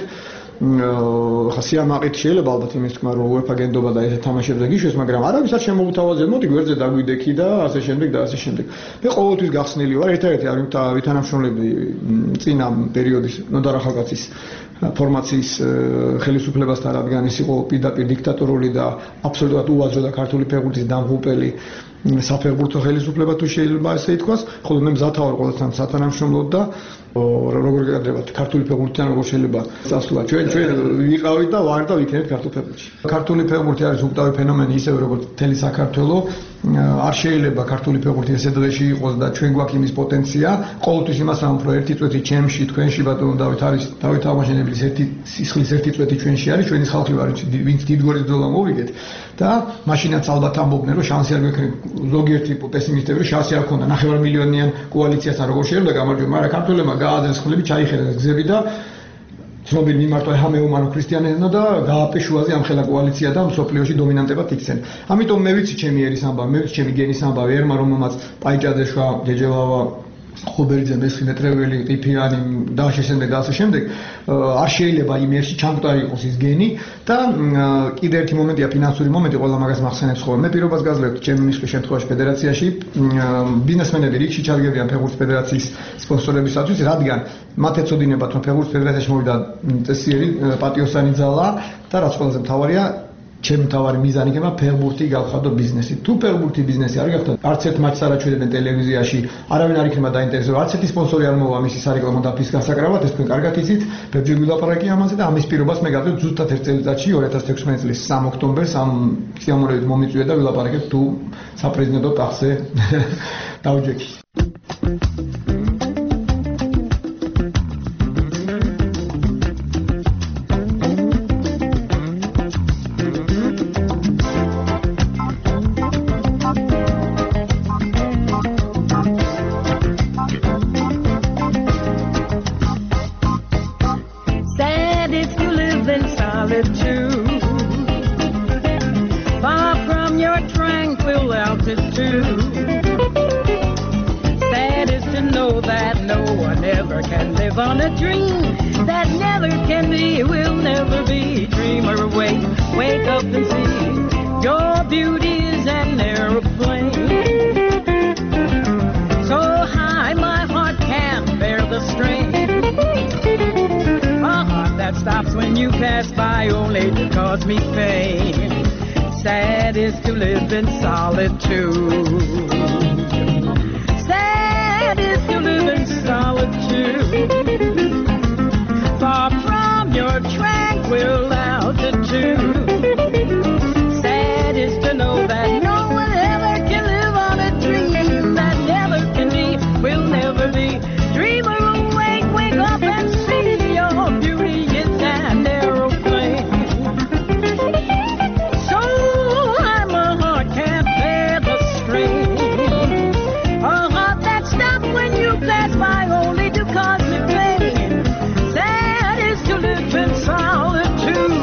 ხა სიამაყით შეიძლება ალბათ იმის თქმა რომ UEFA გენდობა და ესე თამაშებზე გიშვეს, მაგრამ არავის არ შემოუთავაზებ. მოდი გვერდზე დაგვიდექი და ასე შემდეგ და ასე შემდეგ. მე ყოველთვის გახსნილი ვარ, ერთ-ერთი არ ვითანამშრომლებდი წინა პერიოდის ნოდარ ახალკაცის ფორმაციის ხელისუფლებასთან, რადგან ის იყო პირდაპირ დიქტატორული და აბსოლუტურად უვაძრო და ქართული ფეხბურთის დამღუპელი საფეხბურთო ხელისუფლება თუ შეიძლება ესე ითქვას, ხოლო მე მზათა ვარ ყოველთვის სათანამშრომლოდ და როგორ გადადებათ ქართული ფეხბურთიდან როგორ შეიძლება წასვლა. ჩვენ ვიყავით და ვარ და ვიქნებით ქართულ ფეხბურთში. ქართული ფეხბურთი არის უკტავი ფენომენი, ისევე როგორც მთელი საქართველო. არ შეიძლება ქართული ფეხბურთი ესე დღეში იყოს და ჩვენ გვაქვს იმის პოტენცია. ყოველთვის იმას ვამბობ, რომ ერთი წვეთი ჩემში, თქვენში ბატონო დავით არის, დავით აღმაშენებლის ერთი სისხლის ერთი წვეთი ჩვენში არის, ჩვენი ხალხი ვარ, ვინც დიდგვარის ბრძოლა მოვიგეთ და მაშინაც ალბათ ამბობდნენ, რომ შანსი არ გვექნება ზოგიერთი პესიმისტები, რომ შანსი არ ქონდა 9 მილიონიან კოალიციასთან როგორ შეიძლება გამარჯვება, მაგრამ ქართველებმა გააძენს ხლები, ჩაიხედეს გზები და ცნობილი მიმართვა ჰამეუმანო ქრისტიანებმა და გააპეშუაზე ამ ხელა კოალიცია და მსოფლიოში დომინანტებად იქცენ. ამიტომ მე ვიცი ჩემი ერის ამბავი, მე ვიცი ჩემი გენის ამბავი, ერმა რომელმაც პაიჭაძე შვა, ჯეჯელავა ხობელიძე მესხინეტრეველი ყიფიანი და შემდეგ და ასე შემდეგ არ შეიძლება იმერში ჩამკვდარი იყოს ის გენი და კიდევ ერთი მომენტია ფინანსური მომენტი ყველა მაგას მახსენებს ხოლმე მე პირობას გაძლევთ ჩემი მისხლის შემთხვევაში ფედერაციაში ბიზნესმენები რიგში ჩადგებიან ფეხბურთის ფედერაციის სპონსორებისათვის რადგან მათ ეცოდინებათ რომ ფეხბურთის ფედერაციაში მოვიდა წესიერი პატიოსანი ძალა და რაც ყველაზე მთავარია ჩემი მთავარი მიზანი იქნება ფეხბურთი გავხადო ბიზნესი. თუ ფეხბურთი ბიზნესი არ გახდა, არც ერთ მატჩს არ აჩვენებენ ტელევიზიაში, არავინ არ იქნება დაინტერესებული, არც ერთი სპონსორი არ მოვა მისი სარეკლამო დაფის გასაკრავად, ეს თქვენ კარგად იცით, ბევრი ვილაპარაკი ამაზე და ამის პირობას მე გავდივ ზუსტად ერთ წელიწადში 2016 წლის 3 ოქტომბერს ამ სიამოვნებით მომიწვია და ვილაპარაკებ თუ საპრეზიდენტო ტახტზე დავჯექი. On a dream that never can be, will never be. Dreamer, wake up and see your beauty is an aeroplane. So high my heart can't bear the strain. A heart that stops when you pass by only to cause me pain. Sad is to live in solitude. Sad is to live in solitude. Far from your tranquil altitude. Sad is to know that no one ever can live on a dream that never can be, will never be. Dreamer, awake, wake up and see your beauty is an aeroplane. So high my heart can't bear the strain. A heart that stops when you pass by only to cause me pain. Sad is to live in solitude.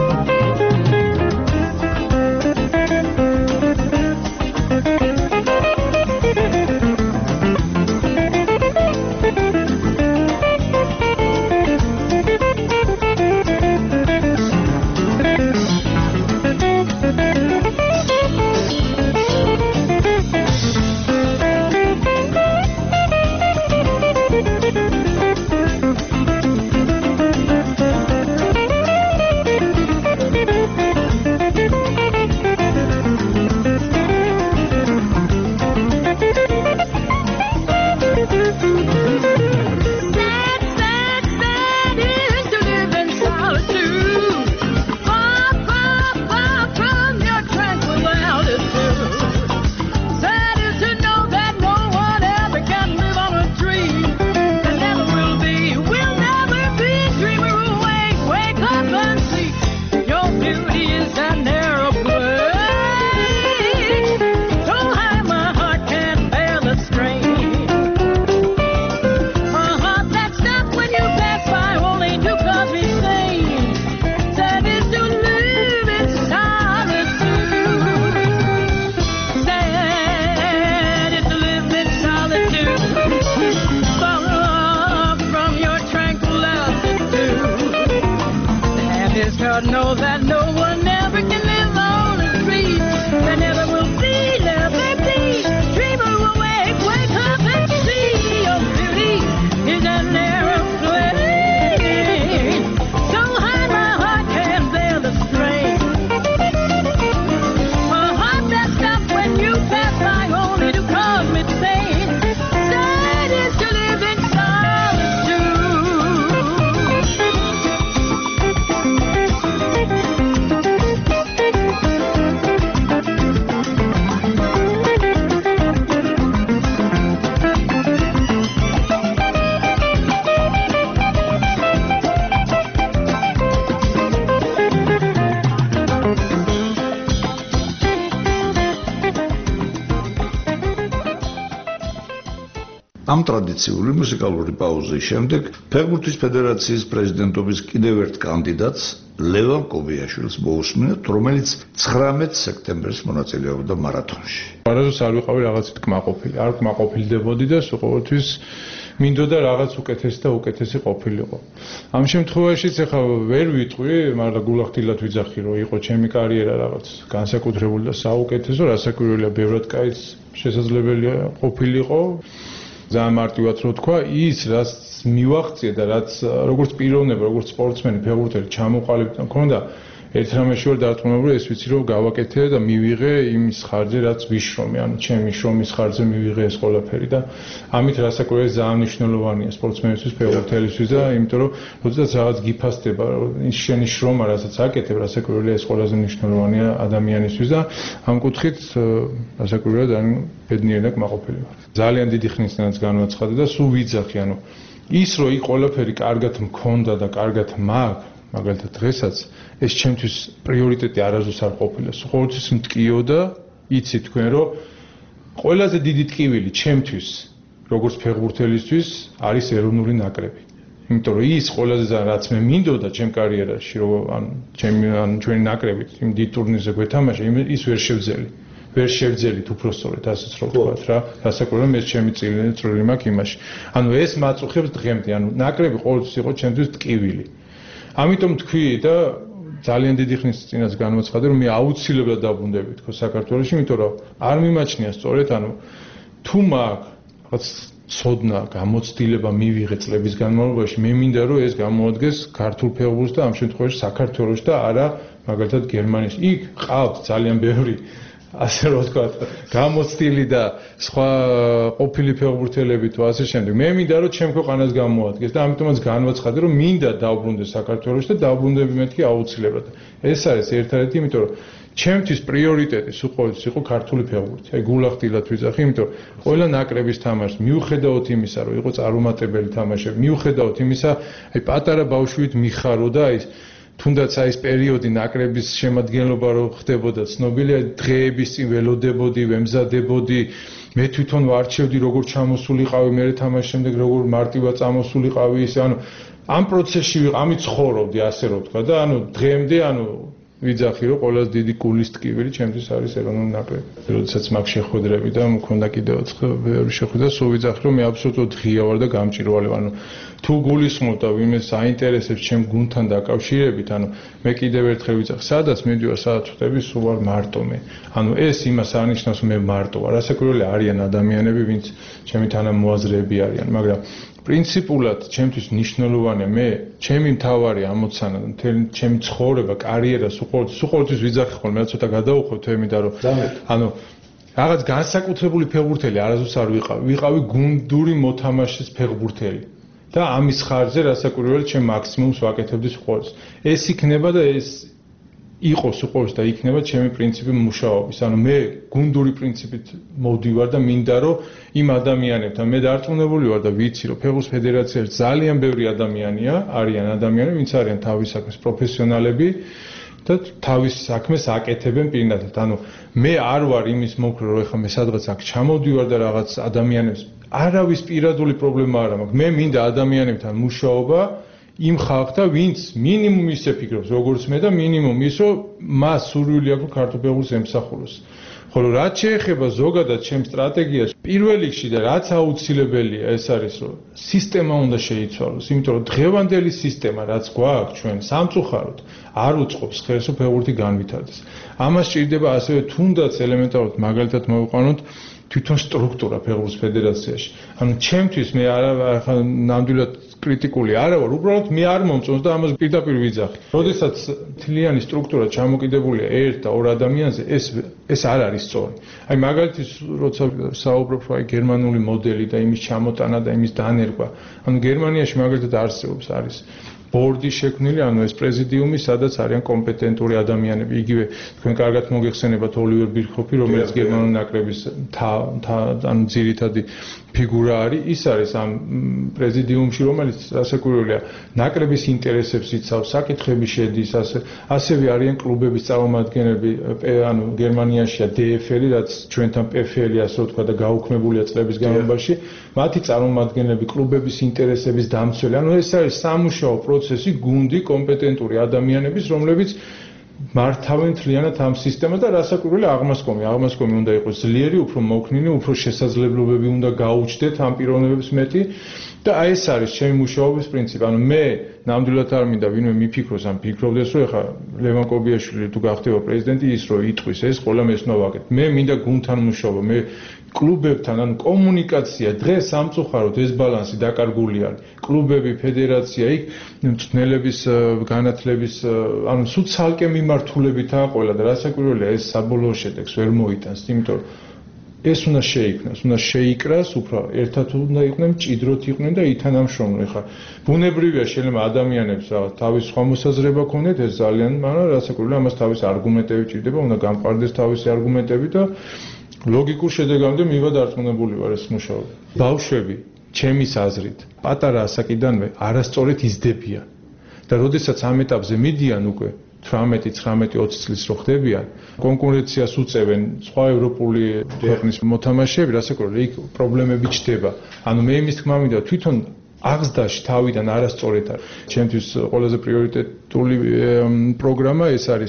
Know that no one ever can live on a dream that never will be, never be. Dreamer, awake, wake up and see your beauty is an aeroplane. So high my heart can't bear the strain. A heart that stops when you pass by only to cause me pain. Sad is to live in ამ ტრადიციული მუსიკალური პაუზის შემდეგ ფეხბურთის ფედერაციის პრეზიდენტობის კიდევ ერთ კანდიდატს ლევან კობიაშვილს მოусმინოთ, რომელიც 19 სექტემბერს მონაწილეობდა მარათონში. არასდროს არ ვიყავი რაღაცით კმაყოფილი, არ კმაყოფილდებოდი და ყოველთვის მინდოდა რაღაც უკეთესი და უკეთესი ყოფილიყო. ამ შემთხვევაშიც ახლა ვერ ვიტყვი, მაგრამ გულახდილად ვიძახი, რომ იყო ჩემი კარიერა რაღაც განსაკუთრებული და საუკეთესო, რასაკვირველია, ბევრად კაიც შესაძლებელია ყოფილიყო. ძალიან მარტივად რო თქვა, ის რაც მივაღწია და რაც როგორც პიროვნება, როგორც სპორტსმენი, ფეხბურთელი ჩამოყალიბდა მქონდა, ერთ რამეში ვარ დარწმუნებული, ეს ვიცი რომ გავაკეთე და მივიღე იმის ხარჯზე, რაც ვიშრომე, ანუ ჩემი შრომის ხარჯზე მივიღე ეს ყველაფერი და ამით რასაკვირველია ძალიან მნიშვნელოვანია სპორტსმენისთვის, ფეხბურთელისთვის და იმიტომ რომ როდესაც რაღაც გიფასდება, ის შენი შრომა, რასაც აკეთებ, რასაკვირველია ეს ყველაზე მნიშვნელოვანია ადამიანისთვის და ამ კუთხით რასაკვირველია ძალიან ბედნიერი და კმაყოფილი ვარ. ძალიან დიდი ხნისთანაც განვაცხადე და სულ ვიძახი, ანუ ის რომ იქ ყველაფერი კარგად მქონდა და კარგად მაქვს, მაგალითად დღესაც ეს ჩემთვის პრიორიტეტი არასდროს არ ყოფილა. ყოველთვის მტკიოდა, იცი თქვენ რომ ყველაზე დიდი ტკივილი ჩემთვის, როგორც ფეხბურთელისთვის, არის ეროვნული ნაკრები. იმიტომ რომ ის ყველაზე ძალიან რაც მე მინდოდა ჩემ კარიერაში, რომ ჩვენი ნაკრებით იმ დიდ ტურნირზე გვეთამაშა, ის ვერ შევძელი. ვერ შევძელით უბრალოდ ასეც რო ვთქვათ რა, რასაკვირველია მე ჩემი წილი მაქვს იმაში. ანუ ეს მაწუხებს დღემდე, ანუ ნაკრები ყოველთვის იყო ჩემთვის ტკივილი. ამიტომ თქვი და ძალიან დიდი ხნის წინაც განვაცხადე, რომ მე აუცილებლად დაბრუნდები თქო საქართველოში, იმიტომ რომ არ მიმაჩნია სწორედ, ანუ თუ მაქვს რაღაც ცოდნა, გამოცდილება მივიღე წლების განმავლობაში, მე მინდა რომ ეს გამოადგეს ქართულ ფეხბურთს და ამ შემთხვევაში საქართველოში და არა მაგალითად გერმანიაში. იქ ყავთ ძალიან ბევრი ასე რომ ვთქვათ, გამოცდილი და სხვა ყოფილი ფეხბურთელები თუ ასე შემდეგ. მე მინდა რომ ჩემ ქვეყანას გამოადგეს და ამიტომაც განვაცხადე რომ მინდა დავბრუნდე საქართველოში და დავბრუნდები მეთქი აუცილებლად. ეს არის ერთადერთი, იმიტომ რომ ჩემთვის პრიორიტეტი სულ ყოველთვის იყო ქართული ფეხბურთი. აი გულახდილად ვიძახი, იმიტომ რომ ყველა ნაკრების თამაშს მიუხედავად იმისა, რომ იყო წარუმატებელი თამაშები, მიუხედავად იმისა, აი პატარა ბავშვით მიხარო და აი თუნდაც აი ეს პერიოდი ნაკრების შემადგენლობა რო ხდებოდა ცნობილია, დღეების წინ ველოდებოდი, ვემზადებოდი, მე თვითონ ვარჩევდი როგორ ჩამოსულიყავი, მე თამაშის შემდეგ როგორ მარტივად წამოსულიყავი ისე, ანუ ამ პროცესში ამით ცხოვრობდი, ასე რომ ვთქვა და ანუ დღემდე ანუ ვიძახი რომ ყველაზე დიდი გულის ტკივილი ჩემთვის არის ეროვნული ნაკრები. როდესაც მაგ შეხვედრები და მქონდა კიდევაც ბევრი შეხვედრა, სულ ვიძახი რომ მე აბსოლუტურად ღია ვარ და გამჭირვალე ვარ. ანუ თუ გულისხმობ და ვინმე საინტერესებს ჩემ გუნდთან დაკავშირებით, ანუ მე კიდევ ერთხელ ვიძახი, სადაც მიდივარ, სადაც ვხდები, სულ ვარ მარტო მე. ანუ ეს იმას არნიშნავს რომ მე მარტო ვარ. რასაკვირველია არიან ადამიანები, ვინც ჩემი თანამოაზრეები არიან, მაგრამ პრინციპულად ჩემთვის მნიშვნელოვანია მე ჩემი მთავარი ამოცანა და მთელი ჩემი ცხოვრება, კარიერა სულ ყოველთვის ვიძახი ხოლმე, რა ცოტა გადაუხვევ თემიდან რომ ანუ რაღაც განსაკუთრებული ფეხბურთელი არასდროს არ ვიყავი გუნდური მოთამაშის ფეხბურთელი და ამის ხარჯზე რასაკვირველია ჩემ მაქსიმუმს ვაკეთებდი ყოველთვის. ეს იქნება და ეს იყოს უყურს და იქნება ჩემი პრინციპი მუშაობის. ანუ მე გუნდური პრინციპით მოვდივარ და მინდა რომ იმ ადამიანებთან მე დარწმუნებული ვარ და ვიცი რომ ფეხბურთის ფედერაციაში ძალიან ბევრი ადამიანია, არიან ადამიანები, ვინც არიან თავის საქმის პროფესიონალები და თავის საქმეს აკეთებენ პირნათლად. ანუ მე არ ვარ იმის მომხრე რომ ეხლა მე სადღაც აქ ჩამოვდივარ და რაღაც ადამიანებს არავის პირადული პრობლემა არ მაქვს. მე მინდა ადამიანებთან მუშაობა იმ ხალხთან, ვინც მინიმუმ ისე ფიქრობს, როგორც მე და მინიმუმ ის, რომ მას სურვილი აქვს ქართულ ფეხბურთს ემსახუროს. ხოლო რაც შეეხება ზოგადად ჩემ სტრატეგიას, პირველ რიგში და რაც აუცილებელია, ეს არის, რომ სისტემა უნდა შეიცვალოს, იმიტომ რომ დღევანდელი სისტემა, რაც გვაქვს ჩვენ სამწუხაროდ, არ უწყობს ხელს, რომ ფეხბურთი განვითარდეს. ამას სჭირდება ასევე თუნდაც ელემენტარულად მაგალითად მოვიყვანოთ თვითონ სტრუქტურა ფეხბურთის ფედერაციაში. ანუ ჩემთვის მე არა ნამდვილად კრიტიკული არა ვარ, უბრალოდ მე არ მომწონს და ამას პირდაპირ ვიძახი. როდესაც თლიანი სტრუქტურა ჩამოკიდებულია ერთ და ორ ადამიანზე, ეს არ არის სწორი. აი მაგალითად, როცა საუბრობ აი გერმანული მოდელი და იმის ჩამოტანა და იმის დანერგვა, ანუ გერმანიაში მაგალითად არსებობს არის ბორდი შექმნილი, ანუ ეს პრეზიდიუმი, სადაც არიან კომპეტენტური ადამიანები. იგივე თქვენ კარგად მოგეხსენებათ ოლივერ ბირხოფი, რომელიც გერმანული ნაკრების ანუ ძირითადი ფიგურა არის, ის არის ამ პრეზიდიუმში, რომელიც რასაკვირველია ნაკრების ინტერესებს იცავს, საკითხები შედის, ასევე არიან კლუბების წარმომადგენლები, ანუ გერმანიაშია DFL-ი, რაც ჩვენთან PFL-ი, ასე ვთქვა და გაუქმებულია წლების განმავლობაში, მათი წარმომადგენლები კლუბების ინტერესების დამცველი. ანუ ეს არის სამუშაო პროცესი, გუნდი, კომპეტენტური ადამიანების, რომლებიც მართავენ მთლიანად ამ სისტემას და რასაკვირველია აღმასკომი უნდა იყოს ძლიერი, უფრო მოქნილი, უფრო შესაძლებლობები უნდა გაუჩნდეთ ამ პიროვნებებს მეტი და აი ეს არის ჩემი მუშაობის პრინციპი. ანუ მე ნამდვილად არ მინდა ვინმე მიფიქროს ან ფიქრობდეს რომ ეხა ლევან კობიაშვილი თუ გახდება პრეზიდენტი ის რომ იტყვის ეს ყველა მესნა ვაკეთებ. მე მინდა გუნდთან მუშაობა, მე კლუბებთან, ანუ კომუნიკაცია დღეს სამწუხაროდ ეს ბალანსი დაკარგული არის. კლუბები, ფედერაცია, იქ მწვრთნელების განათლების, ანუ სულ ცალკე მიმართულებითაა ყველა და რასაკვირველია ეს საბოლოო შედეგს ვერ მოიტანს, იმიტომ რომ ეს უნდა შეიქმნას, უნდა შეიკრას, უფრო ერთად უნდა იყვნენ, მჭიდროდ იყვნენ და ითანამშრომლონ. ხა ბუნებრივია შეიძლება ადამიანებს თავის სხვა მოსაზრება ქონდეთ, ეს ძალიან, მაგრამ რასაკვირველია ამას თავის არგუმენტები ჭირდება, უნდა გამყარდეს თავისი არგუმენტები და ლოგიკურ შედეგამდე მივა დარწმუნებული ვარ ეს მუშაობა. ბავშვები, ჩემის აზრით, პატარა ასაკიდანვე არასწორად იზრდებიან და როდესაც ამ ეტაპზე მიდიან უკვე 18, 19, 20 წლის რო ხდებიან, კონკურენციას უწევენ სხვა ევროპული ქვეყნის მოთამაშეები, რასაკვირველია, იქ პრობლემები ჩდება. ანუ მე იმის თქმა მინდა თვითონ აღზრდაში თავიდან არასწორად არის. ჩემთვის ყველაზე პრიორიტეტული პროგრამა ეს არის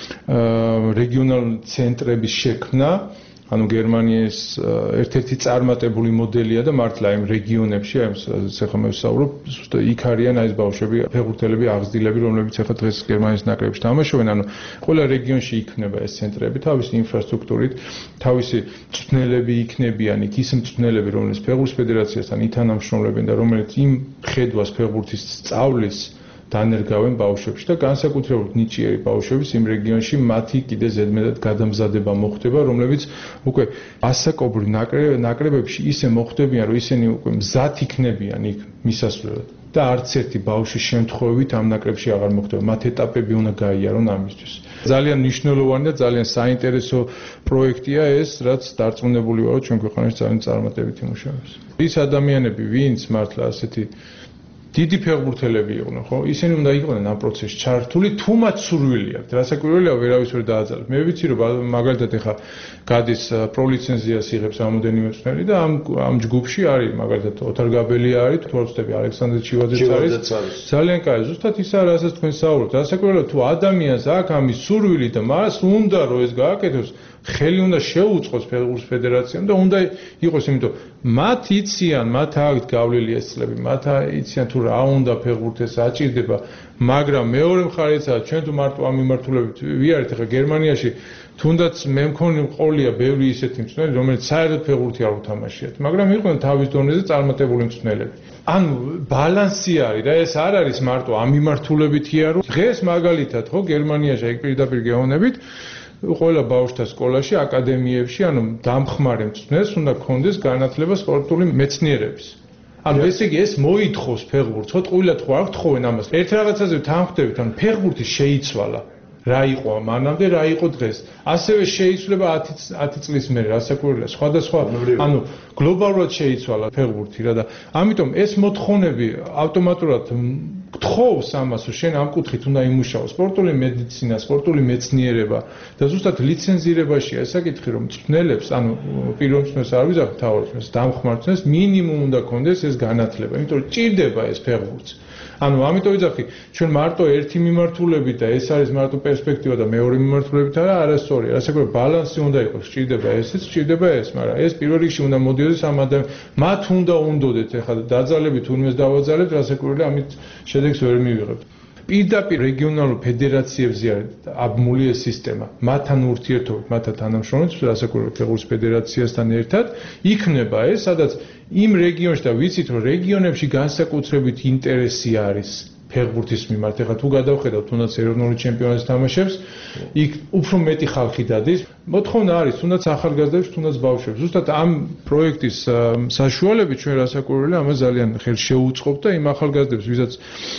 რეგიონალური ცენტრების შექმნა. ანუ გერმანიის ერთ-ერთი წარმატებული მოდელია და მართლა იმ რეგიონებში, აი ახლა მე ვსაუბრობ, ზუსტად იქ არიან აი ეს ბავშვები, ფეხბურთელები, აღზრდილები, რომლებიც ახლა დღეს გერმანიის ნაკრებში თამაშობენ, ანუ ყველა რეგიონში იქნება ეს ცენტრები, თავისი ინფრასტრუქტურით, თავისი მწვრთნელები იქნებიან, იქ ის მწვრთნელები, რომლებიც ფეხბურთის ფედერაციასთან ითანამშრომლებენ და რომლებიც იმ ხედვას ფეხბურთის სწავლის დანერგავენ ბავშვებში და განსაკუთრებით ნიჭიერი ბავშვების იმ რეგიონში მათი კიდე ზედმეტად გადამზადება მოხდება, რომლებიც უკვე ასაკობრივ ნაკრებებში ისე მოხდებიან, რომ ისინი უკვე მზად იქნებიან იქ მისასვლელად და არც ერთი ბავშვის შემთხვევით ამ ნაკრებში აღარ მოხდება. მათ ეტაპები უნდა გაიარონ ამისთვის. ძალიან მნიშვნელოვანი და ძალიან საინტერესო პროექტია ეს, რაც დარწმუნებული ვარო ჩვენ ქვეყანაში ძალიან წარმატებით იმუშავებს. ის ადამიანები, ვინც მართლა ასეთი დიდი ფეხბურთელები იყვნენ, ხო? ისინი უნდა იყვნენ ამ პროცესში ჩართული, თუ მათ სურვილი აქვთ. რასაკვირველია, ვერავის ვერ დააძალებს. მე ვიცი, რომ მაგალითად ეხა გადის პროლიცენზიას იღებს რამოდენიმე მწვრთნელი და ამ ჯგუფში არის მაგალითად ოთარ გაბელია არის, თუ არ ვცდები, ალექსანდრე ჩივაძეც არის. ძალიან კაი, ზუსტად ის არის, რასაც თქვენ საუბრობთ. რასაკვირველია, თუ ადამიანს აქვს ამის სურვილი და მას უნდა რომ ეს გააკეთოს, ხელი უნდა შეუწყოს ფეხბურთის ფედერაციამ და უნდა იყოს, იმიტომ მათ იციან, მათ აქვს გავლილი ეს წლები, მათ იციან თუ რა უნდა ფეხბურთს აჭირდება, მაგრამ მეორე მხარესაა ჩვენ თუ მარტო ამ მიმართულებით ვიარეთ, ახლა გერმანიაში თუნდაც მე მქონი ყოლია ბევრი ისეთი მწვრთნელი, რომელიც საერთოდ ფეხბურთი არ უთამაშიათ, მაგრამ იყვნენ თავის დონეზე წარმატებული მწვრთნელები. ანუ ბალანსი არის და ეს არ არის მარტო ამ მიმართულებითია, რომ დღეს მაგალითად ხო გერმანიაში ეგ პირდაპირ გეოვნებით ყველა ბავშვთა სკოლაში, აკადემიებში, ანუ დამხმარე მწვრთნელს უნდა ქონდეს განათლება სპორტული მეცნიერების. ანუ ესე იგი ეს მოითხოვს ფეხბურთს, ხო ტყუილად ხო არ გთხოვენ ამას. ერთ რაღაცაზე თანხმდებით, ანუ ფეხბურთი შეიცვალა. რა იყო მანამდე, რა იყო დღეს. ასევე შეიცვლება 10 წლის მერე, რასაკვირველია, სხვადასხვა, ანუ გლობალურად შეიცვალა ფეხბურთი რა და ამიტომ ეს მოთხოვნები ავტომატურად გთხოვს ამას, რომ შენ ამ კუთხით უნდა იმუშაო, სპორტული მედიცინა, სპორტული მეცნიერება და ზუსტად ლიცენზირებაშია ეს საკითხი, რომ მწვრთნელებს, ანუ პირველ მწვრთნელს არ ვიზახებ თავად, დამხმარ მწვრთნელს მინიმუმ უნდა კონდეს ეს განათლება, იმიტომ რომ ჭირდება ეს ფეხბურთს. ანუ ამიტომ ვიძახი, ჩვენ მარტო ერთი მიმართულებით და ეს არის მარტო პერსპექტივა და მეორე მიმართულებით არასწორია. რასაკვირველია, ბალანსი უნდა იყოს, ჭირდება ესეც, ჭირდება ეს, მაგრამ ეს პირველ რიგში უნდა მოდიოდეს ამ მათ უნდა უნდოდეთ, ეხლა დაძალებით უნივერსიტეტს დავაძალებთ, რასაკვირველია, ამით შედეგს ვერ მივიღებთ. პირდაპირ რეგიონალურ ფედერაციებზე არის აბმული ეს სისტემა. მათთან ურთიერთობით, მათთან თანამშრომლობით, რასაკვირველია, ფეხბურთის ფედერაციასთან ერთად იქნება ეს, სადაც იმ რეგიონში და ვიცით, რომ რეგიონებში განსაკუთრებით ინტერესი არის ფეხბურთის მიმართ. ეხლა თუ გადავხედავთ, თუნდაც ეროვნული ჩემპიონატის თამაშებს, იქ უფრო მეტი ხალხი დადის. მოთხოვნა არის, თუნდაც ახალგაზრდებს, თუნდაც ბავშვებს. ზუსტად ამ პროექტის საშუალებით ჩვენ რასაკვირველია, ამას ძალიან ხელს შეუწყობთ და იმ ახალგაზრდებს, ვისაც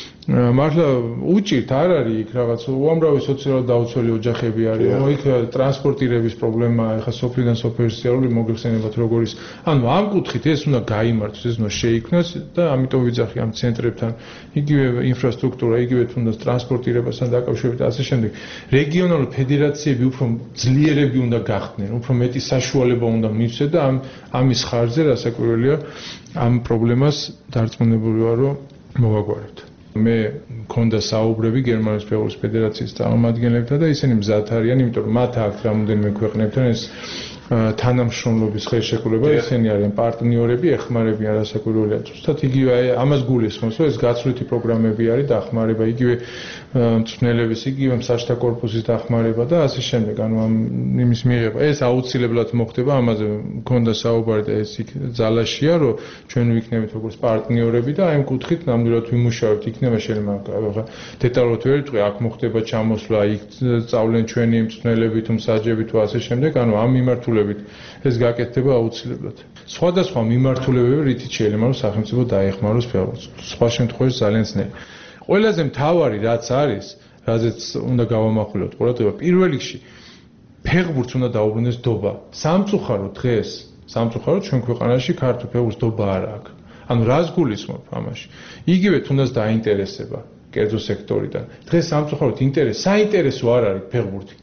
მართლა უჭირთ არ არის იქ რაღაც უამრავი სოციალურად დაუცველი ოჯახები არის, იქ ტრანსპორტირების პრობლემა, ეხლა სოფლიდან სოფლიარული მოგეხსენებათ როგორ ის. ანუ ამ კუთხით ეს უნდა გაიმართოს, ეს უნდა შეიქმნას და ამიტომ ვიძახი ამ ცენტრებთან იგივე ინფრასტრუქტურა, იგივე თუნდაც ტრანსპორტირებასთან დაკავშირებით და ასე შემდეგ. რეგიონალური ფედერაციები უფრო ძლიერები უნდა გახდნენ, უფრო მეტი საშუალება უნდა მივცეთ და ამის ხარჯზე რასაკვირველია ამ პრობლემას დარწმუნებული ვარ, რომ მოვაგვარებთ. მე მქონდა საუბრები გერმანიის ფეხბურთის ფედერაციის წარმომადგენლებთან და ისინი მზად არიან, იმიტომ რომ მათ აქვს რამოდენიმე ქვეყნებთან ეს თანამშრომლობის ხელშეკრულება, ისინი არიან პარტნიორები, ეხმარებიან რასაკვირველია. ზუსტად იგივე ამას გულისხმობს, რომ ეს გაცვლითი პროგრამები არის დახმარება, იგივე მწვრთნელების, იგივე მსაჯთა კორპუსის დახმარება და ასე შემდეგ. ანუ იმის მიღება. ეს აუცილებლად მოხდება, ამაზე მქონდა საუბარი და ეს იქ ძალაშია, რომ ჩვენ ვიქნებით როგორც პარტნიორები და აი ამ კუთხით ნამდვილად ვიმუშავებთ. იქნება შეიძლება დეტალურად ვერ ვიტყვი, აქ მოხდება ჩამოსვლა, იქ სწავლენ ჩვენი მწვრთნელები თუ მსაჯები თუ ასე შემდეგ. ანუ ამ მიმართულებით ეს გაკეთდება აუცილებლად. სხვადასხვა მიმართულებები რითიც შეიძლება რომ სახელმწიფო დაეხმაროს ფეხბურთს. სხვა შემთხვევაში ძალიან ძნელი. ყველაზე მთავარი რაც არის, რაზეც უნდა გავამახვილოთ ყურადღება, პირველ რიგში ფეხბურთს უნდა დაუბრუნდეს დობა. სამწუხაროდ დღეს, ჩვენ ქვეყანაში ქართულ ფეხბურთს დობა არ აქვს. ანუ რას გულისხმობ ამაში? იგივე თუნდაც დაინტერესება კერძო სექტორიდან. დღეს სამწუხაროდ საინტერესო არ არის ფეხბურთი.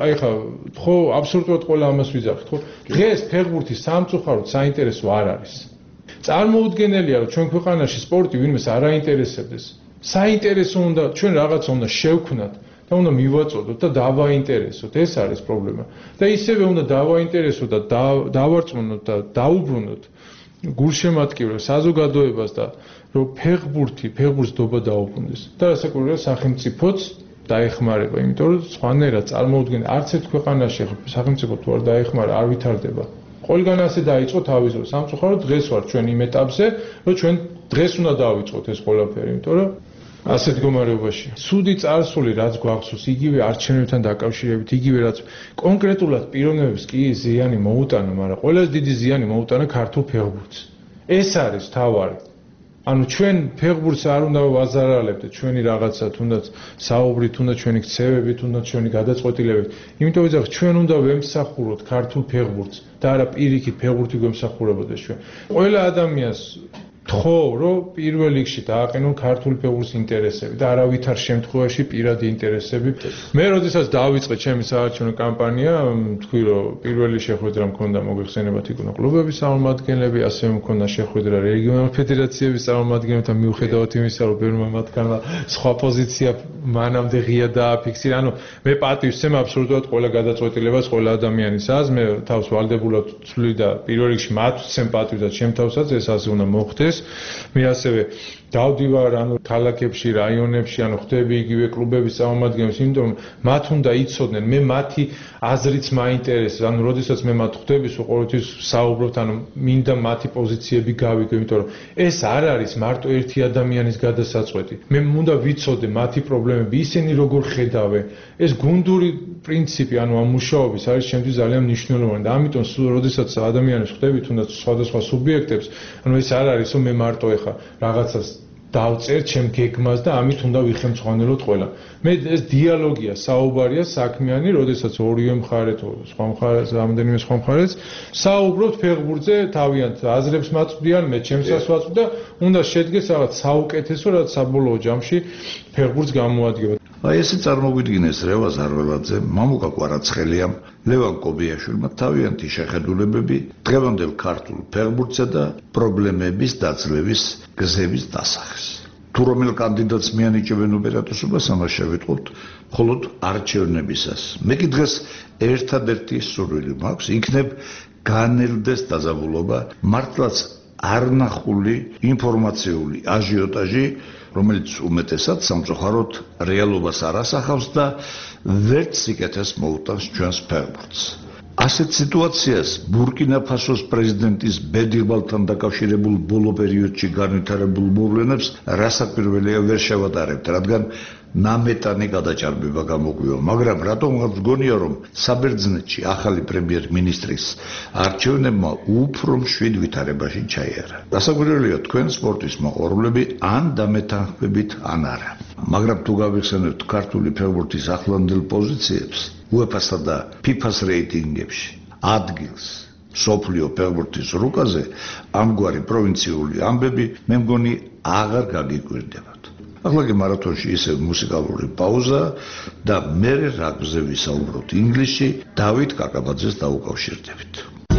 ხო, აბსოლუტურად ყველა ამას ვიძახით, ხო? დღეს ფეხბურთი სამწუხაროდ საინტერესო არ არის. წარმოუდგენელია, რომ ჩვენ ქვეყანაში სპორტი ვინმეს არ აინტერესებდეს. საინტერესო უნდა, ჩვენ რაღაცა უნდა შევქმნათ და უნდა მივაწოდოთ და დავაინტერესოთ. ეს არის პრობლემა. და ისევე უნდა დავაინტერესოთ და დავარწმუნოთ და დაუბრუნოთ გულშემატკივრებს საზოგადოებას და რომ ფეხბურთს დობა დაუბრუნდეს. და რასაკვირველია სახელმწიფოც დაეხმარება, იმიტომ რომ სხვანაირად წარმოუდგენელი არც ერთ ქვეყანაში სახელმწიფო თუ არ დაეხმარა, არ ვითარდება. ყველგან ასე დაიწყო თავის დრო. სამწუხაროდ დღეს ვარ ჩვენ იმ ეტაპზე, რომ ჩვენ დღეს უნდა დავიწყოთ ეს ყველაფერი, იმიტომ რომ ასეთ მდგომარეობაში. ცუდი წარსული რაც გვახსოვს, იგივე არჩევნებთან დაკავშირებით, იგივე რაც კონკრეტულად პიროვნებებს კი ზიანი მოუტანა, მაგრამ ყველაზე დიდი ზიანი მოუტანა ქართულ ფეხბურთს. ეს არის თავარი. ანუ ჩვენ ფეხბურთს არ უნდა ვაზარალებდეთ, ჩვენი რაღაცა თუნდაც საუბრი, თუნდაც ჩვენი ქცევები, თუნდაც ჩვენი გადაწყვეტილებები. იმიტომ ვიძახით, ჩვენ უნდა ვემსახუროთ ქართულ ფეხბურთს და არა პირიქით ფეხბურთი გვემსახურებოდეს ჩვენ. ყველა ადამიანს თხოვ, რომ პირველ რიგში დააყენონ ქართული ფეხბურთის ინტერესები და არავითარ შემთხვევაში პირადი ინტერესები. მე როდესაც დავიწყე ჩემი საარჩევნო კამპანია, თქვი რომ პირველი შეხვედრა მქონდა მოგვეხსენებათ იქნა კლუბების წარმომადგენლები, ასევე მქონდა შეხვედრა რეგიონალურ ფედერაციების წარმომადგენლებთან, მიუხედავად იმისა, რომ ბევრმა მათგანმა სხვა პოზიცია მანამდე ღია დააფიქსირა. ანუ მე პატივს ვცემ აბსოლუტურად ყველა გადაწყვეტილებას, ყველა ადამიანის აზრს, მე თავს ვალდებულად ვცვლი და პირველ რიგში მათ ვცემ პატივს და ჩემ თავსაც ეს ასე უნდა მოხდეს. მე ასევე დავდივარ ქალაქებში, რაიონებში, ხდები იგივე კლუბების წარმომადგენლებს, იმიტომ რომ მათ უნდა იცოდნენ, მე მათი აზრიც მაინტერესებს, როდესაც მე მათ ხდები, ყოველთვის საუბრობთ, მინდა მათი პოზიციები გავიგო, იმიტომ რომ ეს არ არის მარტო ერთი ადამიანის გადასაწყვეტი. მე უნდა ვიცოდე მათი პრობლემები, ისინი როგორ ხედავენ. ეს გუნდური პრინციპი, ამ მუშაობის არის ჩემთვის ძალიან მნიშვნელოვანი და ამიტომ როდესაც ადამიანებს ხდები, თუნდაც სხვადასხვა სუბიექტებს, ეს არ არის, რომ მე მარტო ეხა რაღაცას დავწერ ჩემ გეგმას და ამით უნდა ვიხემწყვალოთ ყველა. მე ეს დიალოგია, საუბარია საქმიანი, როდესაც ორივე მხარე თუ სხვა მხარეც, რამდენიმე სხვა მხარეც საუბრობთ ფეხბურთზე, თავიანთ აზრებს მაწვდიან, მე ჩემსაც ვაწვდი და უნდა შედგეს რაღაც საუკეთესო, რაც საბოლოო ჯამში ფეხბურთს გამოადგება. აი ესე წარმოგვიდგინეს რევაზ არველაძე, მამუკა კვარაცხელიამ, ლევან კობიაშვილმა თავიანთი შეხედულებები დღევანდელ ქართულ ფეხბურთსა და პრობლემების დაძლევის გზების დასახეს. თუ რომელ კანდიდატს მიანიჭებენ უპირატესობას, ამას შევიტყობთ მხოლოდ არჩევნებისას. მე კი დღეს ერთადერთი სურვილი მაქვს, იქნებ განელდეს დაძაბულობა მართლაც არნახული ინფორმაციული აჟიოტაჟი, რომელიც უმეტესად სამწუხაროდ რეალობას არ ასახავს და ვერც სიკეთეს მოუტანს ჩვენს ფეხბურთს. ასეთ სიტუაციას ბურკინა-ფასოს პრეზიდენტის ბედიღბალთან დაკავშირებულ ბოლო პერიოდში განვითარებულ მოვლენებს რასაკვირველია ვერ შევატარებთ, რადგან ნამეტანი გადაჭარბება გამოგვივა, მაგრამ რატომღაც გონია, რომ საბერძნეთში ახალი პრემიერ-მინისტრის არჩევნებმა უფრო მშვიდ ვითარებაში ჩაიარა. რასაკვირველია, თქვენ სპორტის მოყვარულები ან დამეთანხმებით, ან არა. მაგრამ თუ გავიხსენებთ ქართული ფეხბურთის ახლანდელ პოზიციებს, UEFA-სა და FIFA-ს რეიტინგებში ადგილს მსოფლიო ფეხბურთის რუკაზე, ამგვარი პროვინციული ამბები მე მგონი აღარ გაგიკვირდებათ. ახლა კი მარათონში ისევ მუსიკალური პაუზა და მერე რაგბზე ვისაუბროთ ინგლისში, დავით კაკაბაძეს დაუკავშირდებით.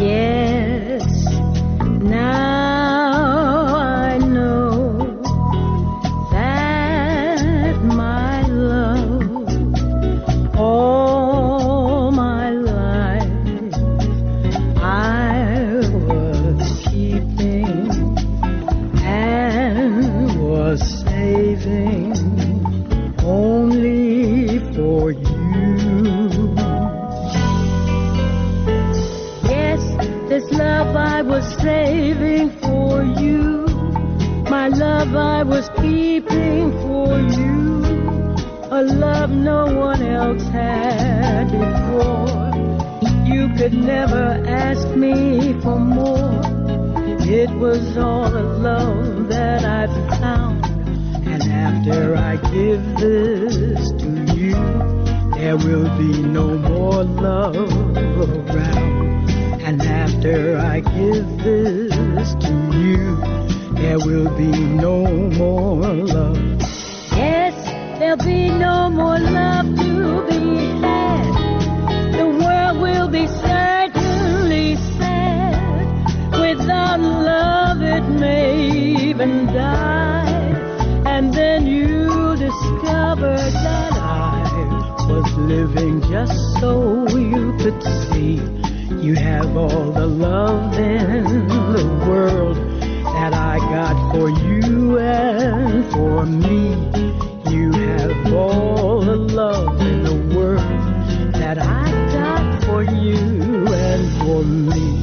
Yes, now I know that love I was keeping for you, a love no one else had before. You could never ask me for more. It was all the love that I found. And after I give this to you, there will be no more love around. And after I give this to you, there will be no more love. Yes, there'll be no more love to be had. The world will be certainly sad. Without love it may even die. And then you discover that I was living just so you could see you have all the love in the world that I got for you and for me. You have all the love in the world that I got for you and for me.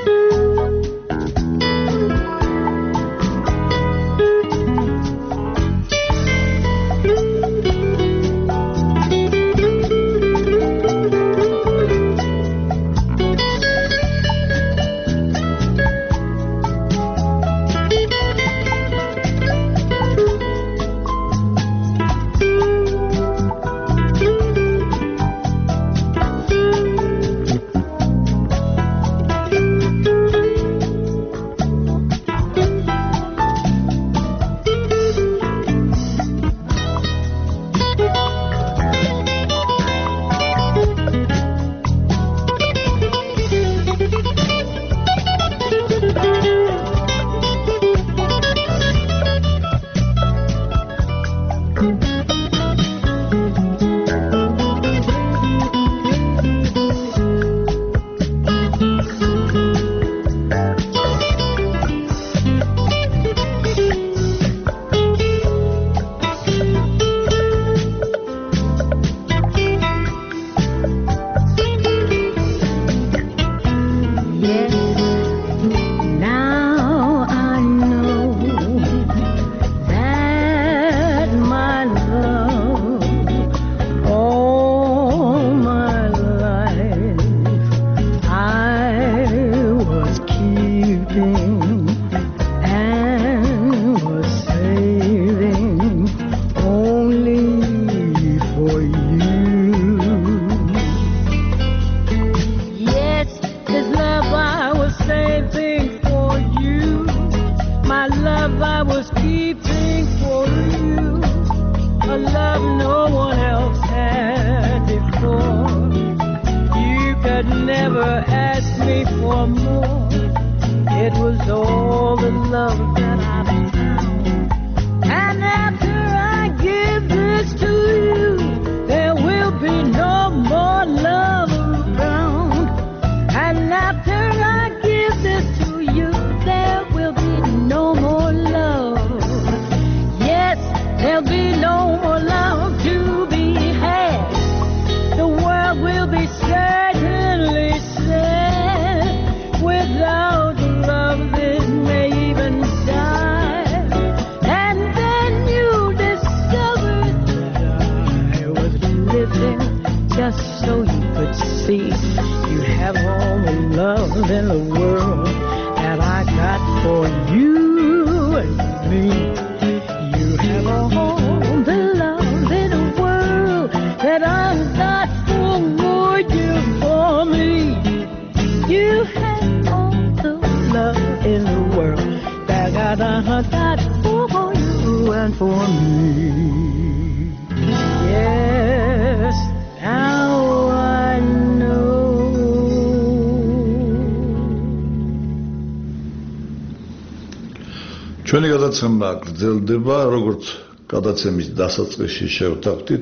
ჩვენი გადაცემა გრძელდება, როგორც გადაცემის დასაწყისში შევთანხმდით.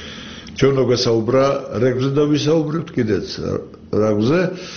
ჩვენ გვესაუბრა რეგზე და ვისაუბრებთ კიდეც რეგზე.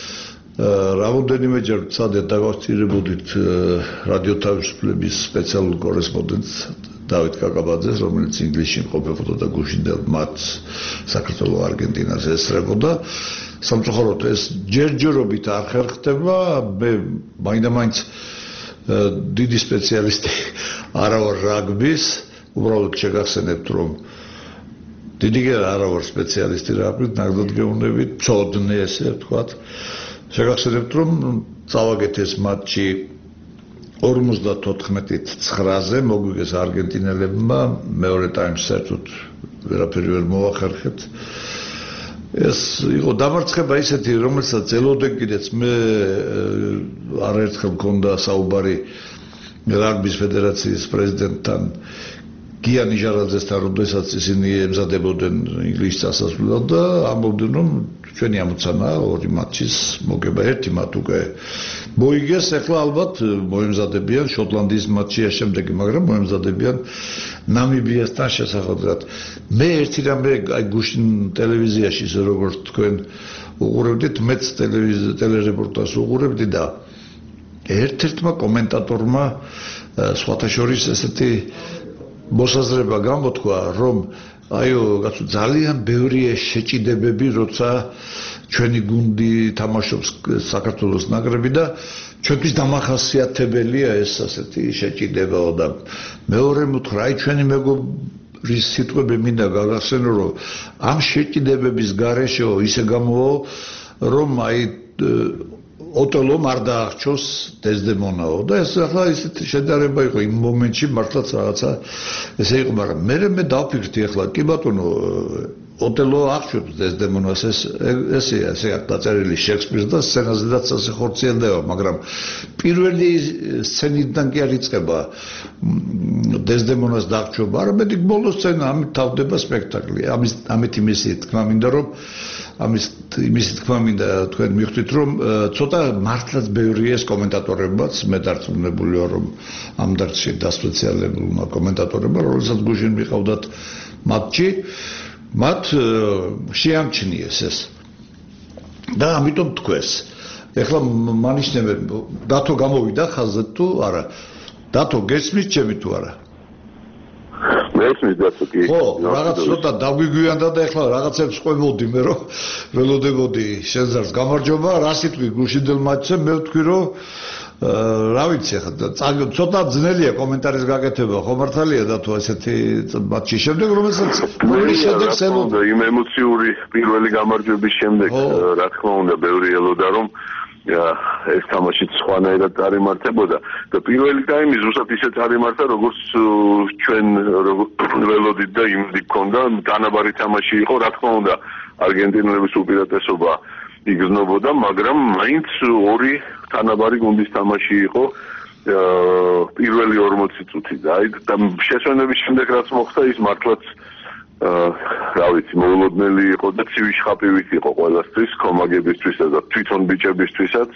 რამოდენიმეჯერ ვცადეთ დაგავსწირებოდით რადიო თავისუფლების სპეციალურ კორესპონდენტს დავით კაკაბაძეს, რომელიც ინგლისში მყოფებოდა და გუშინდელ მათ საქართველოს არგენტინას ესწრებოდა. სამწუხაროდ ეს ჯერჯერობით არ ხერხდება, მე მაინდა-მაინც დიდი სპეციალისტი არა ვარ რაგბის, უბრალოდ შეგახსენებთ რომ დიდი არა ვარ სპეციალისტი რაგბის, ნაკლებად გეუბნებით, ცოდნე ესე ვთქვათ. შეგახსენებთ რომ წავაგეთ ეს მატჩი 54-9-ზე მოგვიგეს არგენტინელებმა, მეორე ტაიმს საერთოდ ვერაფერი ვერ მოახერხეთ. ეს იყო დამარცხება ისეთი, რომელსაც ელოდე კიდეც მე არაერთხელ მქონდა საუბარი რაგბის ფედერაციის პრეზიდენტთან გია ნიჟარაძესთან, როდესაც ისინი ემზადებოდნენ ინგლისის წასასვლელად და ამბობდნენ, რომ ჩვენი ამოცანა ორი მატჩის მოგება, ერთი მატ უკვე მოიგეს, ახლა ალბათ მოემზადებიან შოტლანდიის მატჩია შემდეგი, მაგრამ მოემზადებიან ნამიბიასთან შესაძლებლად. მე ერთი რამე აი გუშინ ტელევიზიაში ისე როგორც თქვენ უყურებდით, მეც ტელერეპორტაჟს უყურებდი და ერთ-ერთმა კომენტატორმა სხვათა შორის ესეთი მოსაზრება გამოთქვა, რომ აიო, კაცო, ძალიან ბევრია შეჭიდებები, როცა ჩვენი გუნდი თამაშობს საქართველოს ნაკრები და ჩვენთვის დამახასიათებელია ეს ასეთი შეჭიდებაო და მეორე მოთხრა, აი ჩვენი მეგობრის სიტყვები მინდა გაგახსენო, რომ ამ შეჭიდებების გარეშე ისე გამოვა, რომ აი ოტელომ არ დაახჩოს დეზდემონაო და ეს ახლა ისეთი შედარება იყო იმ მომენტში მართლაც რაღაცა ესე იყო, მაგრამ მე დავფიქრდი ახლა კი ბატონო ოტელო აღჩვენებს დეზდემონას ესე დაწერილი შექსპირს და სცენაზედაც ასე ხორციელდება, მაგრამ პირველი სცენიდან კი არ იწყება დეზდემონას დაახჩობა, არამედ იქ ბოლო სცენა ამით თავდება სპექტაკლი. ამით იმისი თქმა მინდა რომ იმის თქმა მინდა თქვენ მიხვდით რომ ცოტა მართლაც ბევრია ეს კომენტატორებმაც, მე დარწმუნებული ვარ რომ ამ დარგში დასპეციალებულმა კომენტატორებმა, რომელსაც გუშინ მიყავდათ მატჩი, მათ შეამჩნიეს ეს და ამიტომ თქვეს. ეხლა მანიშნებენ დათო გამოვიდა ხაზზე თუ არა? დათო გესმის ჩემი თუ არა? მესმის დათო კი. ხო, რაღაც ცოტა დაგვიგვიანდა და ეხლა რაღაცებს ყვებოდი მე რომ ველოდებოდი შენზარს გამარჯობა, რა სიტყვი გუშინდელ მატჩზე მე ვთქვი რომ რა ვიცი ახლა ცოტა ძნელია კომენტარის გაკეთება, ხო მართალია და თუ ესეთი მატჩის შემდეგ, რომელსაც პირველი შედეგს ელოდა იმ ემოციური პირველი გამარჯვების შემდეგ, რა თქმა უნდა, ბევრი ელოდა რომ ეს თამაშიც სხვანაირად წარიმართებოდა და პირველი ტაიმი ზუსტად ისე წარიმართა, როგორც ჩვენ ველოდით და იმედი გქონდა, დანაბარი თამაში იყო, რა თქმა უნდა, არგენტინელების უპირატესობა იგრძნობოდა, მაგრამ მაინც ორი თანაბარი გუნდის თამაში იყო პირველი 40 წუთი და აი შესვენების შემდეგ რაც მოხდა, ის მართლაც რა ვიცი, მოულოდნელი იყო და ცივი შხაპივით იყო ყველასთვის, კომაგებისთვისაც და თვითონ ბიჭებისთვისაც.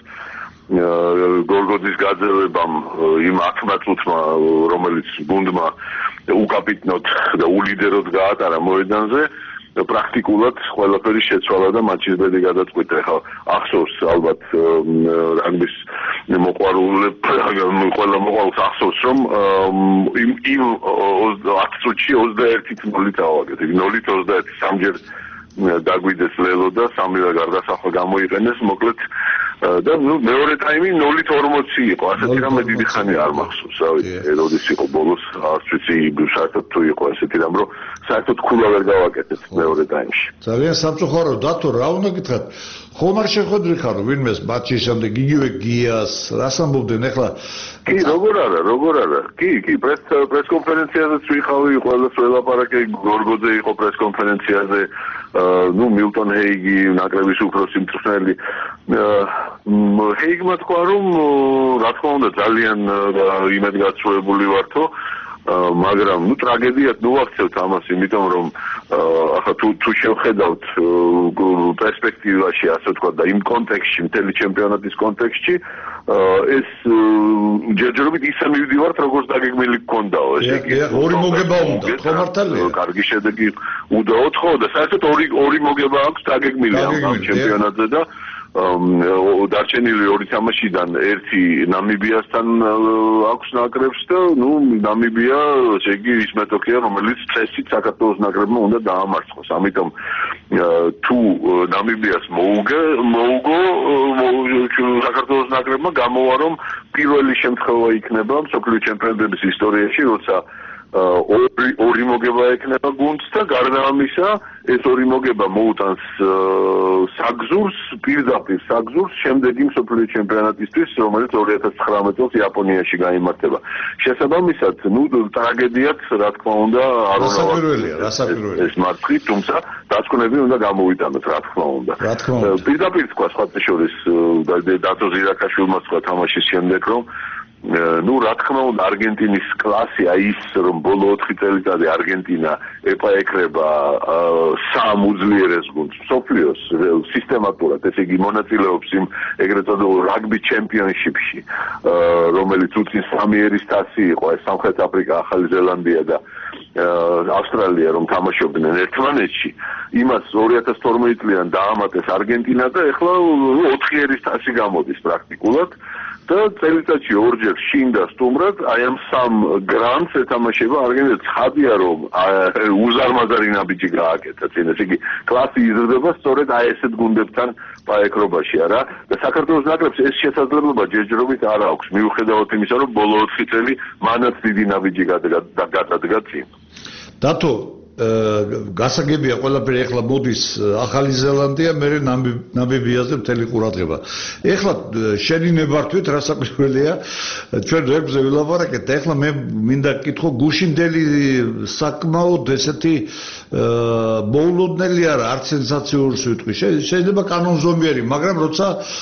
გორგოძის გაძევებამ იმ 10 წუთმა, რომელიც გუნდმა უკაპიტნოდ და ულიდეროდ გაატარა მოედანზე, პრაქტიკულად ყველაფერი შეცვალა და მატჩის ბედი გადაწყვიტა. ახლა ახსოვს ალბათ რაგბის ყველა მოყვარულს ახსოვს, რომ იმ 10 წუთში 21-0 დავაგეთ. 0-21 სამჯერ დაგვიდეს ლელო და სამივე გარდასახვა გამოიყენეს, მოკლედ და მეორე ტაიმი 0-40 იყო. ასეთი რამე დიდი ხანი არ მახსოვს, რა ვიცი, როდის იყო ბოლოს, არც ვიცი, საერთოდ თუ იყო ასეთი რამ, რომ საერთოდ ქულა ვერ გავაკეთეთ მეორე ტაიმში. ძალიან სამწუხარო დათო, რა უნდა გითხრათ? ხომ არ შეხვედრი ხარ ვინმეს მატჩის შემდეგ იგივე გიას, რას ამბობდნენ ახლა? კი, როგორ არა. კი, პრეს კონფერენციაზეც ვიყავი, ყველას ველაპარაკე, გორგოძე იყო პრეს კონფერენციაზე, მილტონ ჰეიგი, ნაკრების უფროსი მწვრთნელი. ჰეიგმა თქვა, რომ რა თქმა უნდა ძალიან იმედგაცრუებული ვართო, მაგრამ ტრაგედიად ვაქცევთ ამას, იმიტომ რომ ახლა თუ შევხედავთ პერსპექტივაში, ასე ვთქვათ, და იმ კონტექსტში, მთელი ჩემპიონატის კონტექსტში, ეს ჯერჯერობით ისე მივდივართ, როგორც დაგეგმილი გქონდაო, ესე იგი. ორი მოგება უნდა, ხო მართალია? კარგი შედეგი უდაოდ, ხო, და საერთოდ ორი მოგება აქვს დაგეგმილი ამ ჩემპიონატზე და დარჩენილი ორი თამაშიდან ერთი ნამიბიასთან აქვს ნაკრებს და ნამიბია ესე იგი ის მეტოქია რომელიც წესით საქართველოს ნაკრებმა უნდა დაამარცხოს. ამიტომ თუ ნამიბიას მოუგო საქართველოს ნაკრებმა გამოვა რომ პირველი შემთხვევა იქნება მსოფლიო ჩემპიონატების ისტორიაში როცა ორი მოგება ექნება გუნდს და გარდა ამისა ეს ორი მოგება მოუტანს საგზურს პირდაპირ საგზურს შემდეგი მსოფლიო ჩემპიონატისთვის რომელიც 2019 წელს იაპონიაში გაიმართება. შესაბამისად ტრაგედიაც რა თქმა უნდა არ უნდა ეს მარცხი თუმცა დაწკვნები უნდა გამოვიტანოთ რა თქმა უნდა. პირდაპირ თქვა სხვათა შორის დათო ზირაქაშვილმა თქვა თამაშის შემდეგ რომ რა თქმა უნდა არგენტინის კლასი აი ის რომ ბოლო 4 წელიწადი არგენტინა ეკრება სამ უძლიერეს გუნდს მსოფლიოს სისტემატურად ესე იგი მონაწილეობს იმ ეგრეთ წოდებულ რაგბი ჩემპიონშიპში რომელიც უწინ 3 ერის თასი იყო ეს სამხრეთ აფრიკა ახალი ზელანდია და ავსტრალია რომ თამაშობდნენ ერთმანეთში იმას 2012 წლიდან დაამატეს არგენტინა და ეხლა 4 ერის თასი გამოდის პრაქტიკულად და წელიწადში ორჯერ შინ და სტუმრად აი ამ სამ გრანდს ეთამაშება არგენტინა. ცხადია რომ უზარმაზარი ნაბიჯი გააკეთა წინ ესე იგი კლასი იზრდება სწორედ აი ესეთ გუნდებთან პაეკრობაში არა და საქართველოს ნაკრებს ეს შესაძლებლობა ჯერჯერობით არ აქვს მიუხედავად იმისა რომ ბოლო 4 წელი მანაც დიდი ნაბიჯი გადადგა წინ. დათო გასაგებია ყველაფერი ეხლა მოდის ახალი ზელანდია მე ნამიბიაზე მთელი ყურადღება. ეხლა შენი ნებართვით რა საკვირველია ჩვენ რეგზე ვილაპარაკეთ და ეხლა მე მინდა გკითხო გუშინდელი საკმაოდ ესეთი მოულოდნელი არა არც სენსაციურს ვიტყვი შეიძლება კანონზომიერი მაგრამ როცა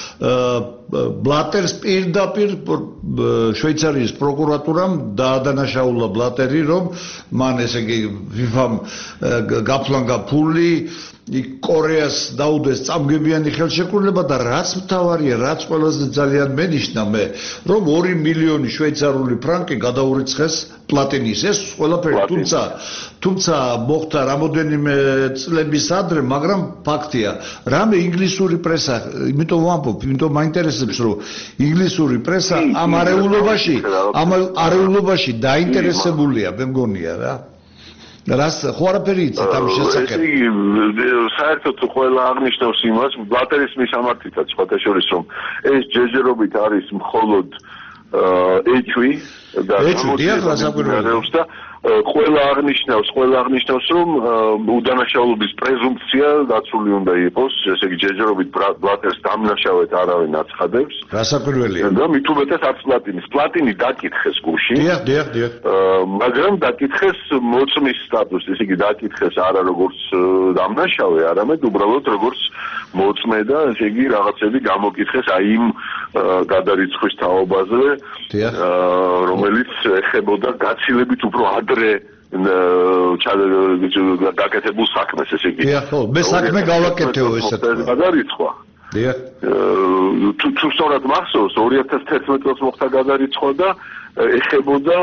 ბლატერს პირდაპირ შვეიცარიის პროკურატურამ დაადანაშაულა ბლატერი რომ მან ესე იგი FIFA-მ გაფლანგა ფული კორეას დაუდეს წამგებიანი ხელშეკრულება და რაც მთავარია რაც ყველაზე ძალიან მენიშნა მე რომ 2 მილიონი შვეიცარიული ფრანკი გადაურიცხეს პლატინის ეს ყველაფერი თუმცა მოხდა რამოდენიმე წლების ადრე მაგრამ ფაქტია რამე ინგლისური პრესა იმიტომ ვამბობ იმიტომ მაინტერესებს რომ ინგლისური პრესა ამ არეულობაში დაინტერესებულია მე მგონია რა რას ხო არაფერი იცით ამ შესახებ საერთოდ ყველა აღნიშნავს იმას ბლატერის მისამართითაც სხვათა შორის რომ ეს ჯერჯერობით არის მხოლოდ ეჭვი და გამოდის და ყველა აღნიშნავს რომ უდანაშაულობის პრეზუმპცია დაცული უნდა იყოს ესე იგი ჯერჯერობით ბლატერს დამნაშავედ არავინ აცხადებს გასაკვირველია და მით უმეტეს არც პლატინი დაკითხეს გუშინ დიახ მაგრამ დაკითხეს მოწმის სტატუსი ესე იგი დაკითხეს არა როგორც დამნაშავე არამედ უბრალოდ როგორც მოწმე და ესე იგი რაღაცები გამოკითხეს აი იმ გადარიცხვის თაობაზე რომელიც ეხებოდა გაცილებით უფრო ადრე დაკეთებულ საქმეს ესე იგი ხო მე საქმე გავაკეთეო ესეთ გადარიცხვა დიახ თუ სწორად მახსოვს 2011 წელს მოხდა გადარიცხვა და ეხებოდა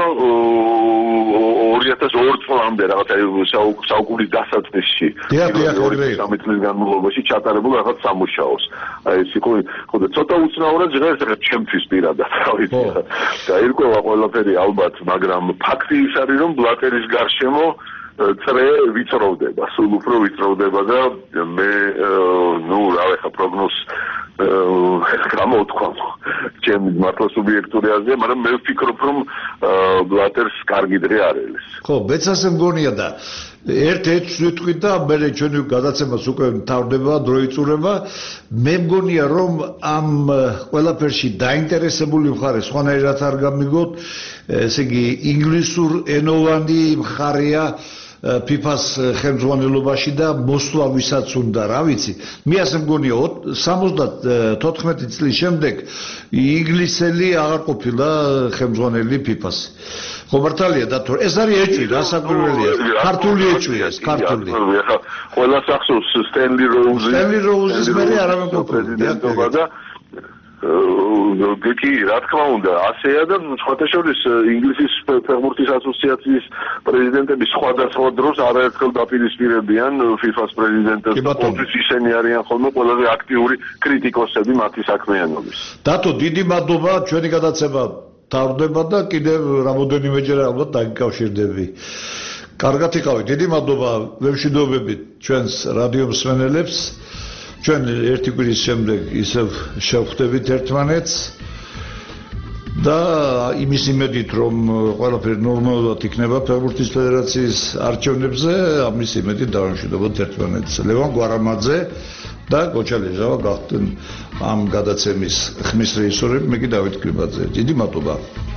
2002 წლამდე რაღაცა საუკუნის დასაწყისში დიახ 3 წლის განმავლობაში ჩატარებულ რაღაც სამუშაოს აი ეს იყო ხო და ცოტა უცნაურად ჟღერს ჩემთვის პირადად თავით გაირკვევა ყველაფერი ალბათ მაგრამ ფაქტი ის არის რომ ბლატერის გარშემო წრე ვიწროვდება სულ უფრო ვიწროვდება და მე რა ვეხა პროგნოზ გამოვთქვა ჩემი მართლა სუბიექტური აზრია მაგრამ მე ვფიქრობ რომ ბლატერს კარგი დღე არ ელის ხო მეც ასე მგონია და ერთ-ერთს ვიტყვი და მე ჩვენი გადაცემას უკვე მთავრდება დრო იწურება მე მგონია რომ ამ ყველაფერში დაინტერესებული მხარე სხვანაირად არ გამიგოთ ესე იგი ინგლისურ ენოვანი მხარეა FIFA-ს ხელმძღვანელობაში და მოსვლა ვისაც უნდა რა ვიცი მე ასე მგონია 74 წლის შემდეგ ინგლისელი აღარ ყოფილა ხელმძღვანელი FIFA-ს ხო მართალია და თუ ეს არის ეჭვი რა საკვირველია ქართული ეჭვია ეს ქართული ყველა სახსოვს სტენლი როუზის მე არ ამბობ პრეზიდენტობა და კი, რა თქმა უნდა, ასეა და სხვათა შორის ინგლისის ფეხბურთის ასოციაციის პრეზიდენტები სხვადასხვა დროს არაერთხელ დაპირისპირებიან FIFA-ს პრეზიდენტებს. ყოველთვის ისინი არიან ხოლმე ყველაზე აქტიური კრიტიკოსები მათი საქმიანობის. დათო, დიდი მადლობა, ჩვენი გადაცემა თავდება და კიდევ რამოდენიმეჯერ ალბათ დაგიკავშირდები. კარგად იყავით, დიდი მადლობა, ვემშვიდობებით ჩვენს რადიო მსმენელებს. ჩვენ ერთი კვირის შემდეგ ისევ შევხვდებით ერთმანეთს და იმის იმედით, რომ ყველაფერი ნორმალურად იქნება ფეხბურთის ფედერაციის არჩევნებზე, ამის იმედით დავამშვიდობოთ ერთმანეთს. ლევან გვარამაძე და გოჩა ლეჟავა გახდნენ ამ გადაცემის ხმის რეჟისორები, მე კი დავით კლიბაძე. დიდი მადლობა.